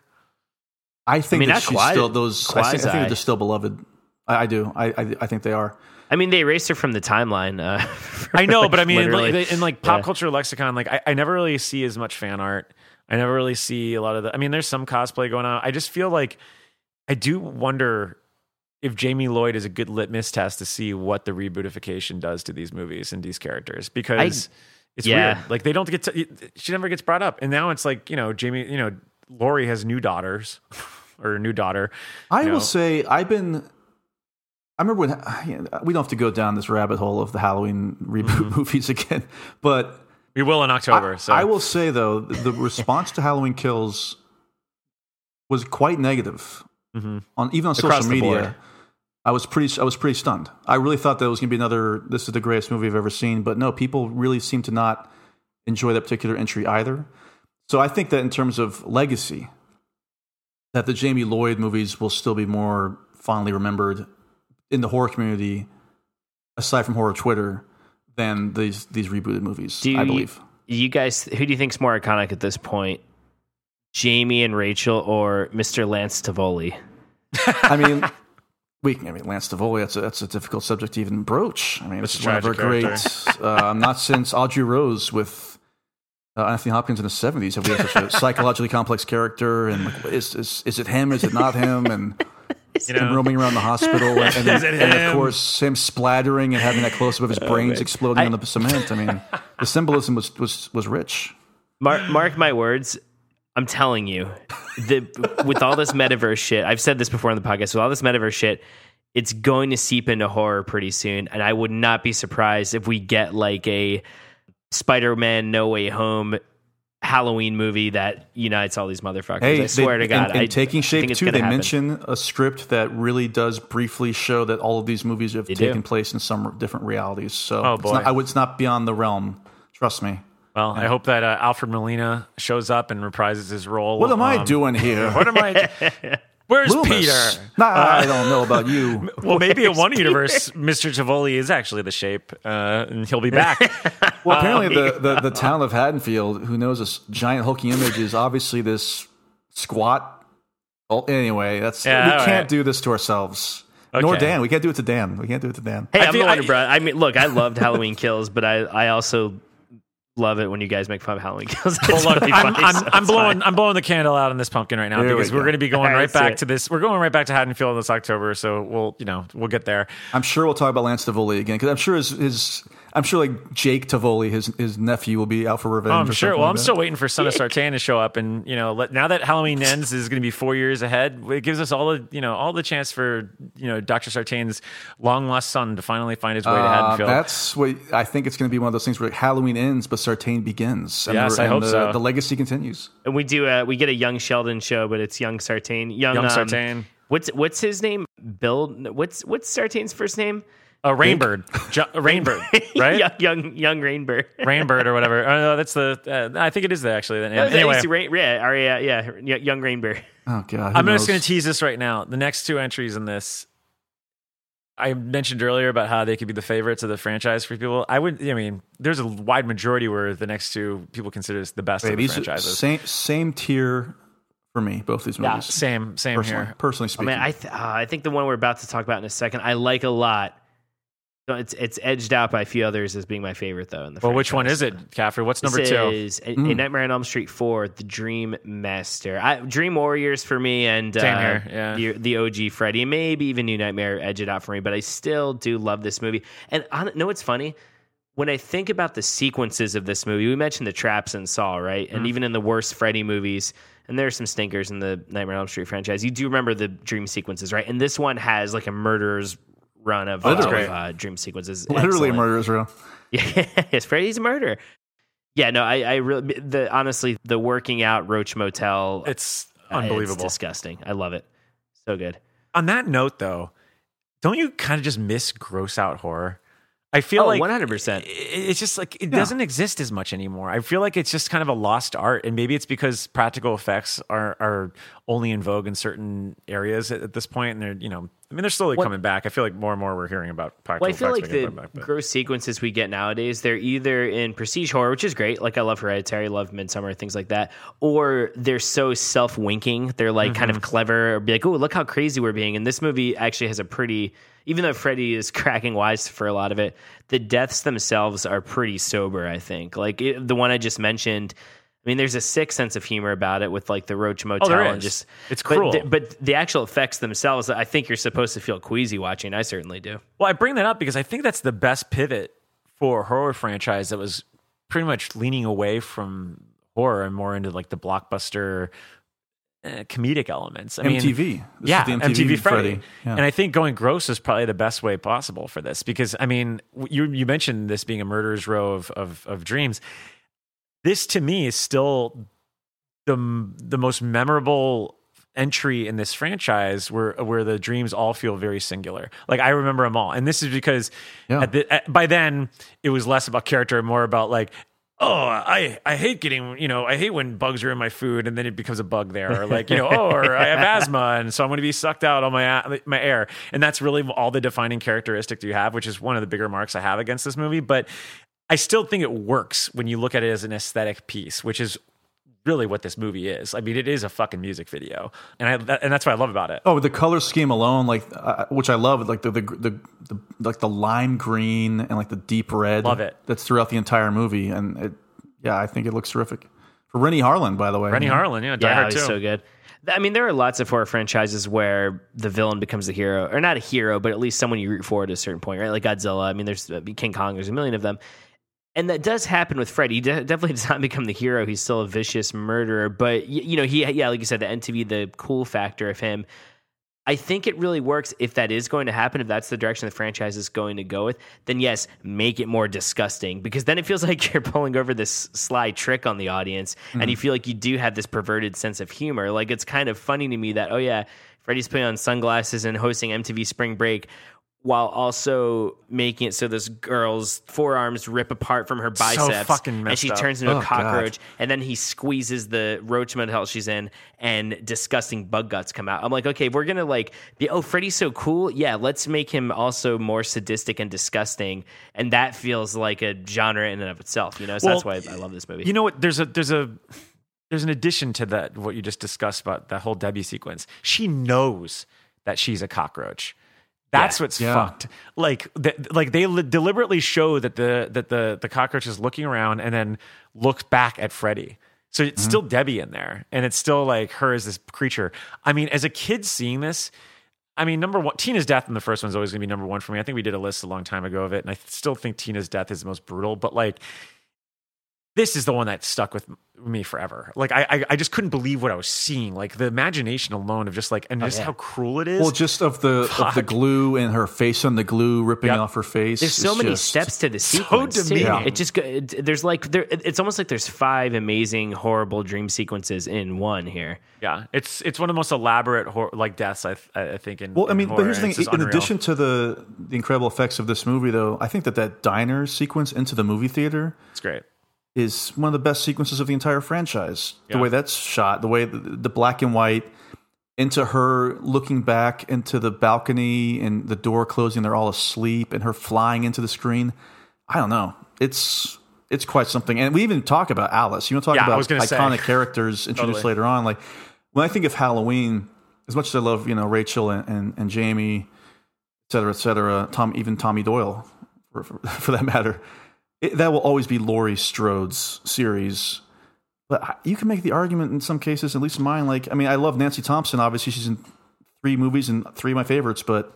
I think I mean, that not she's quasi- still those. I think, I think quasi. they're still beloved. I, I do. I, I I think they are. I mean, they erased her from the timeline. Uh, for, I know, like, but I mean, in literally. like, in like pop Yeah. culture lexicon, like I, I never really see as much fan art. I never really see a lot of the. I mean, there's some cosplay going on. I just feel like I do wonder if Jamie Lloyd is a good litmus test to see what the rebootification does to these movies and these characters, because I- it's yeah. weird. Like they don't get to. She never gets brought up, and now it's like, you know, Jamie. You know, Laurie has new daughters or a new daughter. I you know. will say I've been. I remember when we don't have to go down this rabbit hole of the Halloween reboot Mm-hmm. movies again, but we will in October. I, so I will say though, the response to Halloween Kills was quite negative Mm-hmm. on even on Across social the media. board. I was pretty. I was pretty stunned. I really thought that was going to be another. This is the greatest movie I've ever seen, but no, people really seem to not enjoy that particular entry either. So I think that in terms of legacy, that the Jamie Lloyd movies will still be more fondly remembered in the horror community, aside from horror Twitter, than these these rebooted movies. Do I you- believe. You guys, who do you think's more iconic at this point? Jamie and Rachel or Mister Lance Tivoli? I mean, we. I mean, Lance Tivoli. That's a, that's a difficult subject to even broach. I mean, It's it's a one of our tragic great. Uh, not since Audrey Rose with uh, Anthony Hopkins in the seventies have we had such a psychologically complex character. And like, is is is it him? Is it not him? And you him know, roaming around the hospital, and, and, Is it and of him? course him splattering and having that close up of his brains exploding I- on the cement. I mean, the symbolism was was was rich. Mark, mark my words. I'm telling you, the, with all this metaverse shit, I've said this before on the podcast, with all this metaverse shit, it's going to seep into horror pretty soon. And I would not be surprised if we get like a Spider-Man No Way Home Halloween movie that unites all these motherfuckers. Hey, I swear they, to God. in, in I Taking think Shape it's too, gonna they happen. mention a script that really does briefly show that all of these movies have They do. taken place in some different realities. So Oh, it's boy. not, I would, it's not beyond the realm. Trust me. well, I hope that uh, Alfred Molina shows up and reprises his role. What am I Um, doing here? What am I? Where's Loomis. Peter? Nah, I don't know about you. Well, maybe in one universe, Mister Tivoli is actually the shape, uh, and he'll be back. Well, apparently the, the, the town of Haddonfield, who knows this giant hulking image, is obviously this squat. Oh, anyway, that's Yeah, we all can't right. do this to ourselves. Nor Okay. Dan. We can't do it to Dan. We can't do it to Dan. Hey, I I'm feel- the one I- who brought. I mean, look, I loved Halloween Kills, but I, I also love it when you guys make fun of Halloween Kills. It's Well, look, really I'm, funny, I'm, so I'm it's blowing fine. I'm blowing the candle out on this pumpkin right now There we because we are go. going to be going All right, right let's do back it. to this. We're going right back to Haddonfield this October, so we'll you know we'll get there. I'm sure we'll talk about Lance Tivoli again because I'm sure his, his I'm sure like Jake Tivoli, his his nephew, will be out for revenge. Oh, I'm or sure. something Well, like I'm that. still waiting for Son of Sartain to show up, and you know, let, now that Halloween ends is going to be four years ahead. It gives us all the you know all the chance for you know Doctor Sartain's long lost son to finally find his way to Uh, Haddonfield. that's what I think it's going to be one of those things where Halloween ends, but Sartain begins. And Yes, the, I and hope the, so. The legacy continues. And we do. Uh, we get a young Sheldon show, but it's young Sartain. Young, Young um, Sartain. What's what's his name? Bill. What's what's Sartain's first name? A Rainbird, jo- Rainbird, right? young, young young Rainbird. Rainbird or whatever. Oh, no, that's the. Uh, I think it is the, actually the name. No, that Anyway, used to Rain, yeah, or, yeah, yeah, y- young Rainbird. Oh God! I'm just going to tease this right now. The next two entries in this, I mentioned earlier about how they could be the favorites of the franchise for people. I would. I mean, there's a wide majority where the next two people consider this the best of the these franchises. same same tier for me. Both these Yeah, movies. same same personally, here. Personally I speaking, mean, I th- uh, I think the one we're about to talk about in a second, I like a lot. So it's it's edged out by a few others as being my favorite, though. In the well, franchise. Which one is it, Caffrey? What's number this two? Is a, mm. a Nightmare on Elm Street four, The Dream Master. I, Dream Warriors for me, and Same uh, here, yeah. the, the O G Freddy. Maybe even New Nightmare edge it out for me, but I still do love this movie. And I know what's funny? When I think about the sequences of this movie, we mentioned the traps in Saw, right? And mm. even in the worst Freddy movies, and there are some stinkers in the Nightmare on Elm Street franchise, you do remember the dream sequences, right? And this one has like a murderer's run of, of uh, dream sequences. Literally a murderer's row. Yeah, yes, Freddy's a murderer. Yeah, no, I, I really, the honestly, the working out Roach Motel, it's unbelievable, it's disgusting. I love it, so good. On that note, though, don't you kind of just miss gross out horror? I feel oh, like one hundred percent. It's just like it yeah. doesn't exist as much anymore. I feel like it's just kind of a lost art, and maybe it's because practical effects are are only in vogue in certain areas at, at this point, and they're you know, I mean, they're slowly what, coming back. I feel like more and more we're hearing about practical well, I feel effects. like the back, gross sequences we get nowadays, they're either in prestige horror, which is great, like I love Hereditary, love Midsommar, things like that, or they're so self-winking, they're like mm-hmm. kind of clever, or be like, oh, look how crazy we're being. And this movie actually has a pretty, even though Freddy is cracking wise for a lot of it, the deaths themselves are pretty sober, I think. Like it, the one I just mentioned, I mean, there's a sick sense of humor about it with like the Roach Motel. Oh, there is. And just it's cruel. But the, but the actual effects themselves, I think you're supposed to feel queasy watching. I certainly do. Well, I bring that up because I think that's the best pivot for a horror franchise that was pretty much leaning away from horror and more into like the blockbuster uh, comedic elements. I M T V. mean, This yeah, is the M T V, M T V Freddy. Freddy. Yeah. And I think going gross is probably the best way possible for this because, I mean, you you mentioned this being a murderer's row of, of, of dreams. This, to me, is still the the most memorable entry in this franchise where where the dreams all feel very singular. Like I remember them all. And this is because yeah. at the, at, by then it was less about character and more about like, oh, I, I hate getting, you know, I hate when bugs are in my food and then it becomes a bug there. Or like, you know, oh, or I have asthma and so I'm going to be sucked out on my my air. And that's really all the defining characteristic you have, which is one of the bigger marks I have against this movie. But I still think it works when you look at it as an aesthetic piece, which is really what this movie is. I mean, it is a fucking music video, and I that, and that's what I love about it. Oh, the color scheme alone, like uh, which I love, like the the, the the like the lime green and like the deep red. Love it. That's throughout the entire movie, and it, yeah, I think it looks terrific. For Rennie Harlan, by the way. Rennie Harlan, yeah, Die yeah, Hard he's too. So good. I mean, there are lots of horror franchises where the villain becomes a hero, or not a hero, but at least someone you root for at a certain point, right? Like Godzilla. I mean, there's uh, King Kong. There's a million of them. And that does happen with Freddy. He de- definitely does not become the hero. He's still a vicious murderer. But, you, you know, he, yeah, like you said, the M T V, the cool factor of him. I think it really works if that is going to happen, if that's the direction the franchise is going to go with, then yes, make it more disgusting. Because then it feels like you're pulling over this sly trick on the audience. Mm-hmm. And you feel like you do have this perverted sense of humor. Like, it's kind of funny to me that, oh yeah, Freddy's putting on sunglasses and hosting M T V Spring Break, while also making it so this girl's forearms rip apart from her biceps, so fucking messed and she up. turns into Oh, a cockroach, God. and then he squeezes the Roach Motel she's in, and disgusting bug guts come out. I'm like, okay, we're gonna like be, oh, Freddy's so cool, yeah, let's make him also more sadistic and disgusting, and that feels like a genre in and of itself, you know. So Well, that's why I love this movie. You know what? There's a there's a there's an addition to that what you just discussed about that whole Debbie sequence. She knows that she's a cockroach. That's Yeah. what's Yeah. fucked. Like, th- like they li- deliberately show that the that the the cockroach is looking around and then looks back at Freddy. So it's Mm-hmm. still Debbie in there, and it's still like her as this creature. I mean, as a kid seeing this, I mean, number one, Tina's death in the first one is always going to be number one for me. I think we did a list a long time ago of it, and I still think Tina's death is the most brutal. But like, this is the one that stuck with me forever. Like, I, I, I just couldn't believe what I was seeing. Like the imagination alone of just like, and just yeah. how cruel it is. Well, just of the of the Fuck. glue and her face on the glue ripping Yep. off her face. There's so It's many just- steps to the so sequence. too. demeaning. It just go- it, there's like there. It's almost like there's five amazing, horrible dream sequences in one here. Yeah, it's it's one of the most elaborate hor- like deaths I th- I think in. Well, I in mean, horror. but here's the It's thing. just In unreal. addition to the the incredible effects of this movie, though, I think that that diner sequence into the movie theater it's great. is one of the best sequences of the entire franchise. The Yeah. way that's shot, the way the, the black and white into her looking back into the balcony and the door closing, they're all asleep, and her flying into the screen. I don't know. It's it's quite something. And we even talk about Alice. You know, talk Yeah, I about was gonna say. iconic characters introduced Totally. later on. Like when I think of Halloween, as much as I love, you know, Rachel and, and, and Jamie, cetera, et cetera. Tom, even Tommy Doyle, for, for, for that matter. It, that will always be Laurie Strode's series. But you can make the argument in some cases, at least in mine. Like, I mean, I love Nancy Thompson. Obviously, she's in three movies and three of my favorites. But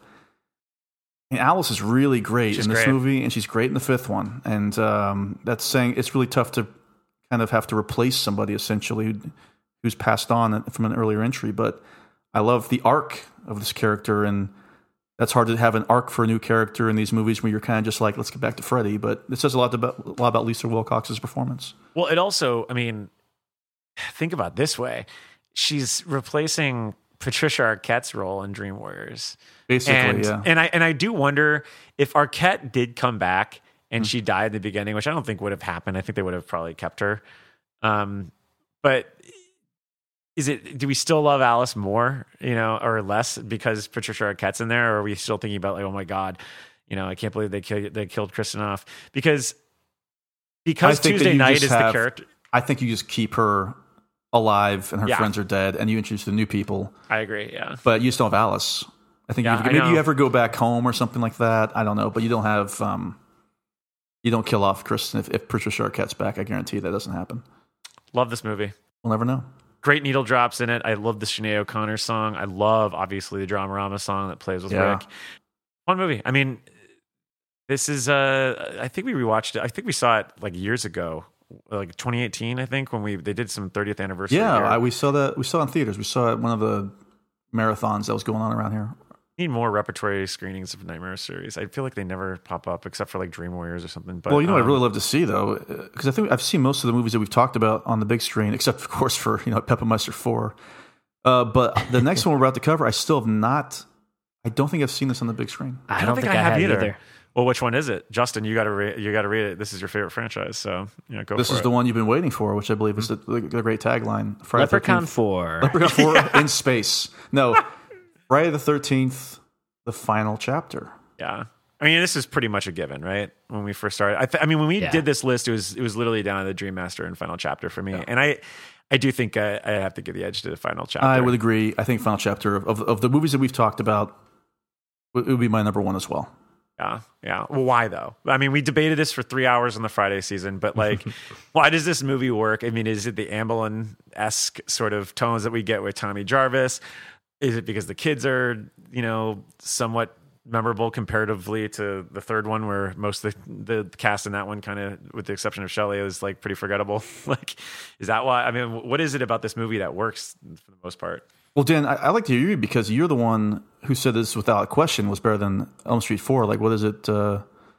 and Alice is really great she's in this great. movie, and she's great in the fifth one. And um, that's saying it's really tough to kind of have to replace somebody essentially who, who's passed on from an earlier entry. But I love the arc of this character, and that's hard to have an arc for a new character in these movies where you're kind of just like, let's get back to Freddy. But it says a lot about, a lot about Lisa Wilcox's performance. Well, it also, I mean, think about it this way. She's replacing Patricia Arquette's role in Dream Warriors. Basically, and, yeah. And I, and I do wonder if Arquette did come back and mm. she died in the beginning, which I don't think would have happened. I think they would have probably kept her. Um, but is it, do we still love Alice more, you know, or less because Patricia Arquette's in there? Or are we still thinking about like, oh my God, you know, I can't believe they killed, they killed Kristen off because, because Tuesday Night is have, the character. I think you just keep her alive and her yeah. friends are dead and you introduce the new people. I agree. Yeah. But you just don't have Alice. I think yeah, you, maybe you ever go back home or something like that. I don't know, but you don't have, um, you don't kill off Kristen if, if Patricia Arquette's back. I guarantee that doesn't happen. Love this movie. We'll never know. Great needle drops in it. I love the Sinead O'Connor song. I love, obviously, the Dramarama song that plays with yeah. Rick. Fun movie. I mean, this is, uh, I think we rewatched it. I think we saw it like years ago, like twenty eighteen, I think, when we they did some thirtieth anniversary. Yeah, I, we saw that. We saw it in theaters. We saw it at one of the marathons that was going on around here. Need more repertory screenings of Nightmare series. I feel like they never pop up except for like Dream Warriors or something. But, well, you know, um, what I'd really love to see though, because I think I've seen most of the movies that we've talked about on the big screen, except of course for you know Peppermeister four. Uh, but the next one we're about to cover, I still have not. I don't think I've seen this on the big screen. I don't, I don't think, think I, I have either. either. Well, which one is it, Justin? You got to re- you got to read it. This is your favorite franchise, so you know, go. This for is it. the one you've been waiting for, which I believe is the, the, the great tagline. Friday Leprechaun four. Leprechaun four in space. No, Friday the thirteenth. The final chapter. Yeah, I mean, this is pretty much a given, right? When we first started, I, th- I mean, when we yeah. did this list, it was it was literally down to the Dream Master and Final Chapter for me, yeah. and I, I do think I, I have to give the edge to the Final Chapter. I would agree. I think Final Chapter of of the movies that we've talked about, it would be my number one as well. Yeah, yeah. Well, why though? I mean, we debated this for three hours on the Friday season, but like, why does this movie work? I mean, is it the Amblin-esque sort of tones that we get with Tommy Jarvis? Is it because the kids are, you know, somewhat memorable comparatively to the third one, where most of the, the cast in that one, kind of, with the exception of Shelley, is like pretty forgettable? Like, is that why? I mean, what is it about this movie that works for the most part? Well, Dan, I, I like to hear you because you're the one who said this without question was better than Elm Street four. Like, what is it? Uh,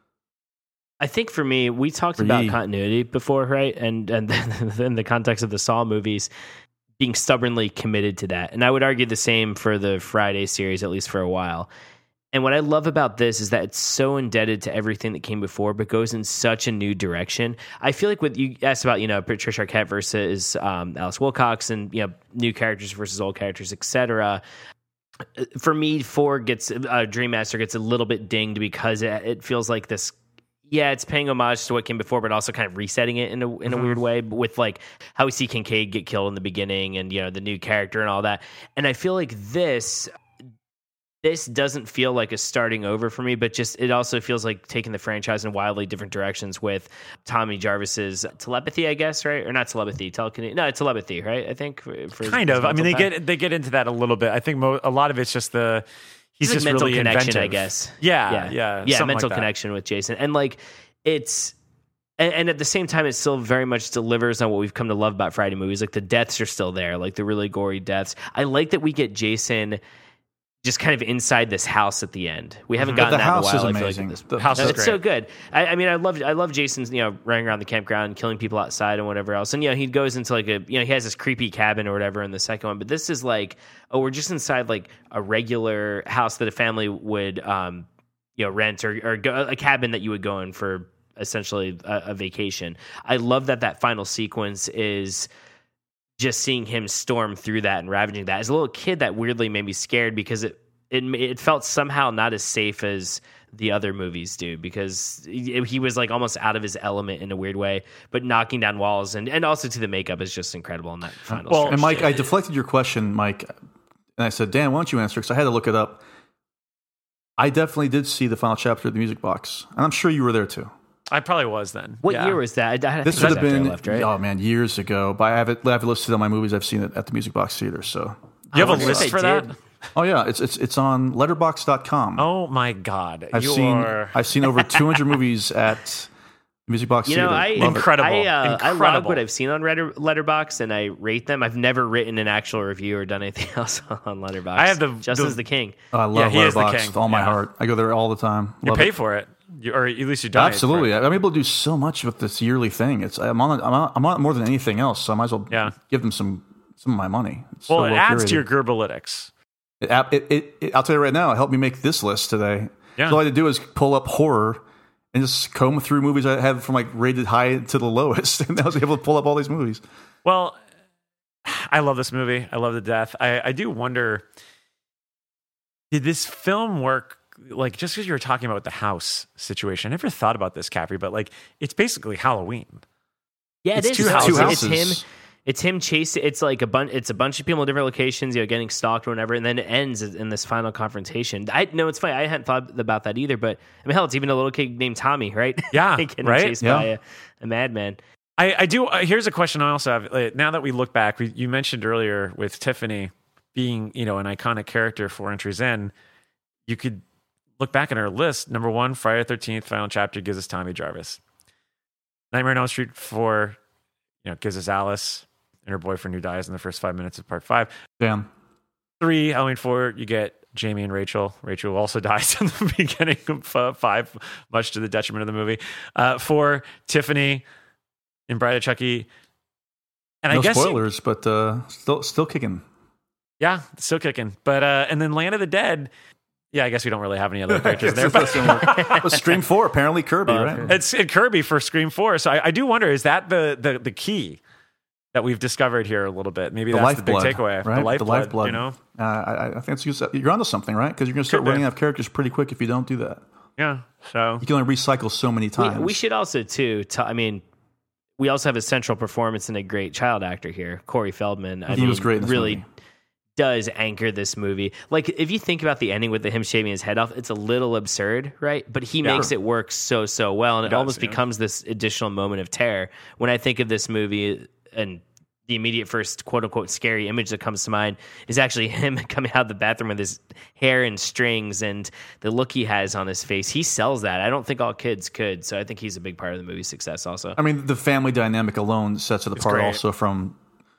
I think for me, we talked about ye. continuity before, right? And and in the context of the Saw movies, being stubbornly committed to that. And I would argue the same for the Friday series, at least for a while. And what I love about this is that it's so indebted to everything that came before, but goes in such a new direction. I feel like what you asked about, you know, Patricia Arquette versus um, Alice Wilcox and, you know, new characters versus old characters, et cetera. For me, four gets, uh, Dream Master gets a little bit dinged because it, it feels like this, yeah, it's paying homage to what came before, but also kind of resetting it in a in a mm-hmm. weird way, with like how we see Kincaid get killed in the beginning and, you know, the new character and all that. And I feel like this this doesn't feel like a starting over for me, but just it also feels like taking the franchise in wildly different directions with Tommy Jarvis's telepathy, I guess, right? Or not telepathy, telekinesis. No, it's telepathy, right? I think for, for kind of. I mean, they path. get they get into that a little bit. I think mo- a lot of it's just the. He's like just mental really connection, inventive. I guess. Yeah, yeah, yeah, yeah. Mental like connection with Jason, and like it's, and, and at the same time, it still very much delivers on what we've come to love about Friday movies. Like the deaths are still there, like the really gory deaths. I like that we get Jason just kind of inside this house at the end. We haven't gotten the that house in a while. Is I feel amazing. like this, the house no, is it's great. so good. I, I mean, I love I love Jason's, you know, running around the campground, killing people outside and whatever else. And you know, he goes into like a, you know, he has this creepy cabin or whatever in the second one. But this is like, oh, we're just inside like a regular house that a family would, um, you know, rent or or go, a cabin that you would go in for essentially a, a vacation. I love that that final sequence is just seeing him storm through that and ravaging that. As a little kid, that weirdly made me scared because it. It it felt somehow not as safe as the other movies do, because he, he was like almost out of his element in a weird way, but knocking down walls and, and also to the makeup is just incredible in that final Well, stretch. and Mike, I deflected your question, Mike, and I said, Dan, why don't you answer? Because I had to look it up. I definitely did see the final chapter of the Music Box, and I'm sure you were there too. I probably was then. What yeah. year was that? I, I this would have been, left, right? oh man, years ago. But I have it, I have it listed on my movies I've seen it at the Music Box Theater. So you have a list for that? Did. Oh yeah, it's it's it's on letterboxd dot com. Oh my god, I've you seen are... I've seen over two hundred movies at Music Box you know, Theater. I, Incredible. I, uh, Incredible. I log what I've seen on Letterboxd, and I rate them. I've never written an actual review or done anything else on Letterboxd. I have the Justin's the, the king. Oh, I love yeah, he is the Letterboxd king. with all my yeah. heart. I go there all the time. You Love pay it. for it, you, or at least you donate. Absolutely, for it. I'm able to do so much with this yearly thing. It's I'm on I'm on, I'm on it more than anything else, so I might as well yeah. give them some some of my money. It's well, so it well adds curated. to your Gerberlytics. It, it, it, it, I'll tell you right now, it helped me make this list today. Yeah. So all I had to do is pull up horror and just comb through movies I had from like rated high to the lowest, and I was able to pull up all these movies. Well, I love this movie. I love the death. I, I do wonder, did this film work? Like, just because you were talking about the house situation, I never thought about this, Caffrey, but like, it's basically Halloween. Yeah, it's it is. Two It's, houses. Two houses. it's him. It's him chasing. It's like a bunch. It's a bunch of people in different locations, you know, getting stalked or whatever, and then it ends in this final confrontation. I know it's funny. I hadn't thought about that either, but I mean, hell, it's even a little kid named Tommy, right? Yeah, getting right? chased Yeah. by a, a madman. I, I do. Uh, here's a question I also have. Like, now that we look back, we, you mentioned earlier with Tiffany being, you know, an iconic character four entries in, you could look back at our list. Number one, Friday the thirteenth, final chapter gives us Tommy Jarvis. Nightmare on Elm Street four, you know, gives us Alice and her boyfriend who dies in the first five minutes of part five. Damn. Three, Halloween four, you get Jamie and Rachel. Rachel also dies in the beginning of uh, five, much to the detriment of the movie. Uh, four, Tiffany in Bride of Chucky. And No I guess you- spoilers, but uh, still still kicking. yeah, still kicking. But uh, and then Land of the Dead. Yeah, I guess we don't really have any other characters there. But But but Scream four, apparently Kirby, Uh, right? it's it Kirby for Scream four. So I, I do wonder, is that the, the the key that we've discovered here a little bit? Maybe The that's the big lifeblood, takeaway. right? The lifeblood, lifeblood. you know? Uh, I, I think it's, you're onto something, right? Because you're going to start Could be. running out of characters pretty quick if you don't do that. Yeah. So You can only recycle so many times. We, we should also too. T- I mean, we also have a central performance and a great child actor here, Corey Feldman. I He mean, was great in this really movie. does anchor this movie. Like, if you think about the ending with the, him shaving his head off, it's a little absurd, right? But he Yeah. makes it work so so well, and it does, almost yeah. becomes this additional moment of terror. When I think of this movie, and the immediate first quote unquote scary image that comes to mind is actually him coming out of the bathroom with his hair in strings and the look he has on his face. He sells that. I don't think all kids could, so I think he's a big part of the movie's success also. I mean, the family dynamic alone sets it It's apart great. also from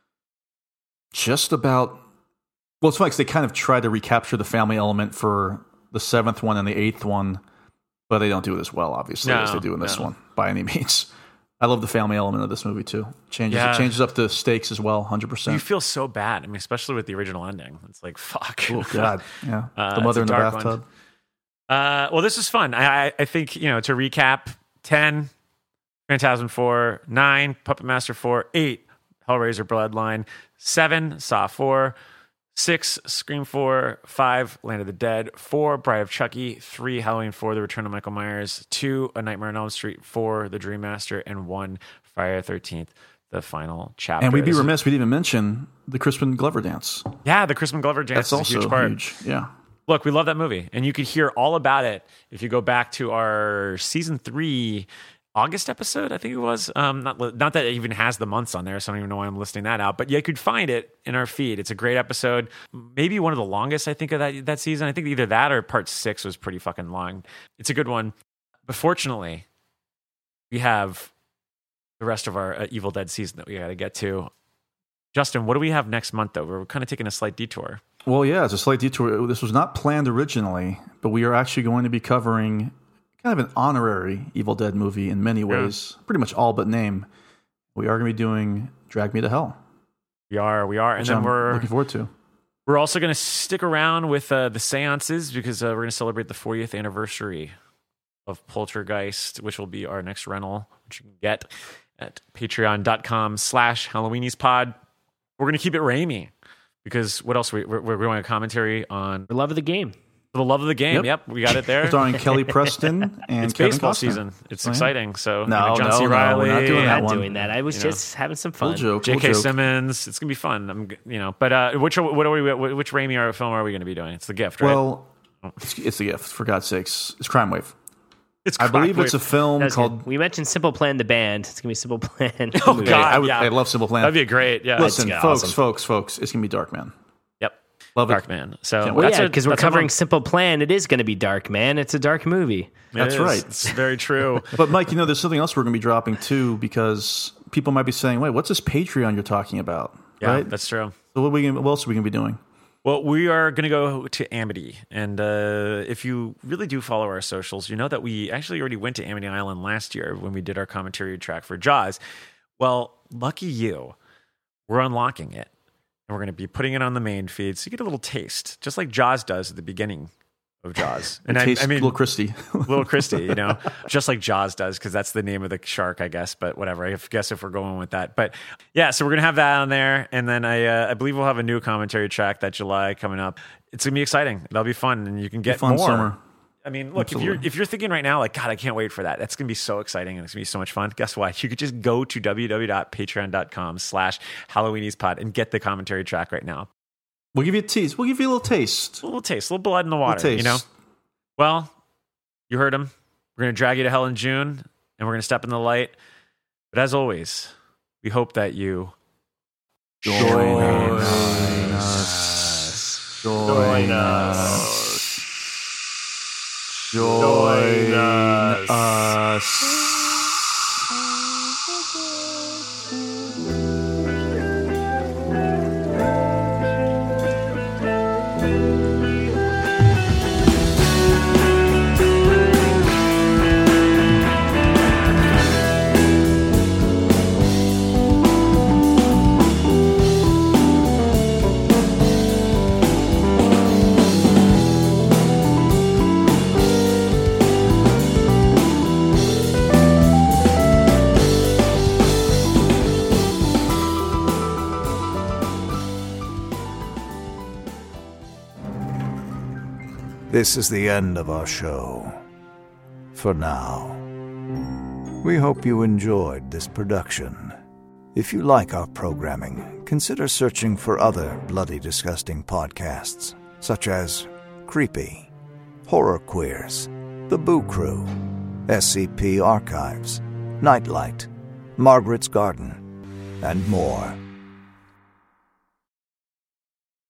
just about... Well, it's funny because they kind of try to recapture the family element for the seventh one and the eighth one, but they don't do it as well, obviously, No, as they do in this no. one, by any means. I love the family element of this movie, too. Changes Yeah. It changes up the stakes as well, one hundred percent. you feel so bad. I mean, especially with the original ending. It's like, fuck. Oh, God. Yeah. Uh, the mother in it's the a dark one. bathtub. Uh, well, this is fun. I, I, I think, you know, to recap, ten, Phantasm four, nine, Puppet Master four, eight, Hellraiser Bloodline, seven, Saw four, six, Scream four, five, Land of the Dead, four, Bride of Chucky, three, Halloween four, The Return of Michael Myers, two, A Nightmare on Elm Street, four, The Dream Master, and one, Friday the thirteenth, the final chapter. And we'd be This is- remiss, we didn't even mention the Crispin Glover dance. Yeah, the Crispin Glover dance That's is also a huge part. huge. Yeah. Look, we love that movie, and you could hear all about it if you go back to our season three August episode, I think it was. Um, not not that it even has the months on there, so I don't even know why I'm listing that out. But yeah, you could find it in our feed. It's a great episode, maybe one of the longest I think of that that season. I think either that or part six was pretty fucking long. It's a good one, but fortunately, we have the rest of our uh, Evil Dead season that we got to get to. Justin, what do we have next month? Though we're kind of taking a slight detour. Well, yeah, it's a slight detour. This was not planned originally, but we are actually going to be covering kind of an honorary Evil Dead movie in many ways, pretty much all but name. We are going to be doing Drag Me to Hell. We are, we are, and which then I'm we're looking forward to. We're also going to stick around with uh, the seances because uh, we're going to celebrate the fortieth anniversary of Poltergeist, which will be our next rental, which you can get at patreon.com slash halloweeniespod. We're going to keep it Raimi because what else? We, we're, we're going to commentary on For love of the game. For the love of the game. Yep, Yep. we got it there. Starring Kelly Preston and It's Kevin baseball Costner. season. It's Oh, yeah. exciting. So No, you know, John no, C. no, Reilly, we're not doing I'm that not one. doing that. I was You know. just having some Full fun. joke. J full K. joke. Simmons. It's gonna be fun. I'm, g- you know, but uh, which what are we? Which Raimi are- film are we going to be doing? It's The Gift, right? Well, It's, it's The Gift, for God's sakes. It's Crime Wave. It's I believe Wave. it's a film That's called... good. We mentioned Simple Plan, the band. It's going to be Simple Plan. Oh, movie. God. I, would, yeah. I love Simple Plan. That'd be great. Yeah. Listen, That's folks, awesome. folks, folks, it's going to be Dark Man. Yep. Love Dark it. Man. So Well, that's yeah, a- because we're that's a covering month. Simple Plan. It is going to be dark, man. It's a dark movie. It That's is. right. It's very true. But, Mike, you know, there's something else we're going to be dropping, too, because people might be saying, wait, what's this Patreon you're talking about? Yeah, right? that's true. So what, are we gonna, what else are we going to be doing? Well, we are going to go to Amity. And uh, if you really do follow our socials, you know that we actually already went to Amity Island last year when we did our commentary track for Jaws. Well, lucky you, we're unlocking it. And we're going to be putting it on the main feed. So you get a little taste, just like Jaws does at the beginning of Jaws. And I, taste I mean, Little Christie. Little Christie, you know, just like Jaws does, because that's the name of the shark, I guess. But whatever, I guess if we're going with that. But yeah, so we're gonna have that on there, and then I, uh, I believe we'll have a new commentary track that July coming up. It's gonna be exciting. That'll be fun, and you can get Be fun more. summer. I mean, look, if you're if you're thinking right now, like, God, I can't wait for that. That's gonna be so exciting, and it's gonna be so much fun. Guess what? You could just go to www.patreon.com slash HalloweeniesPod and get the commentary track right now. We'll give you a tease. We'll give you a little taste. A little taste, a little blood in the water, taste. you know? Well, you heard him. We're going to drag you to hell in June, and we're going to step in the light. But as always, we hope that you join, join us. Join us. Join us. This is the end of our show. For now. We hope you enjoyed this production. If you like our programming, consider searching for other Bloody Disgusting podcasts, such as Creepy, Horror Queers, The Boo Crew, S C P Archives, Nightlight, Margaret's Garden, and more.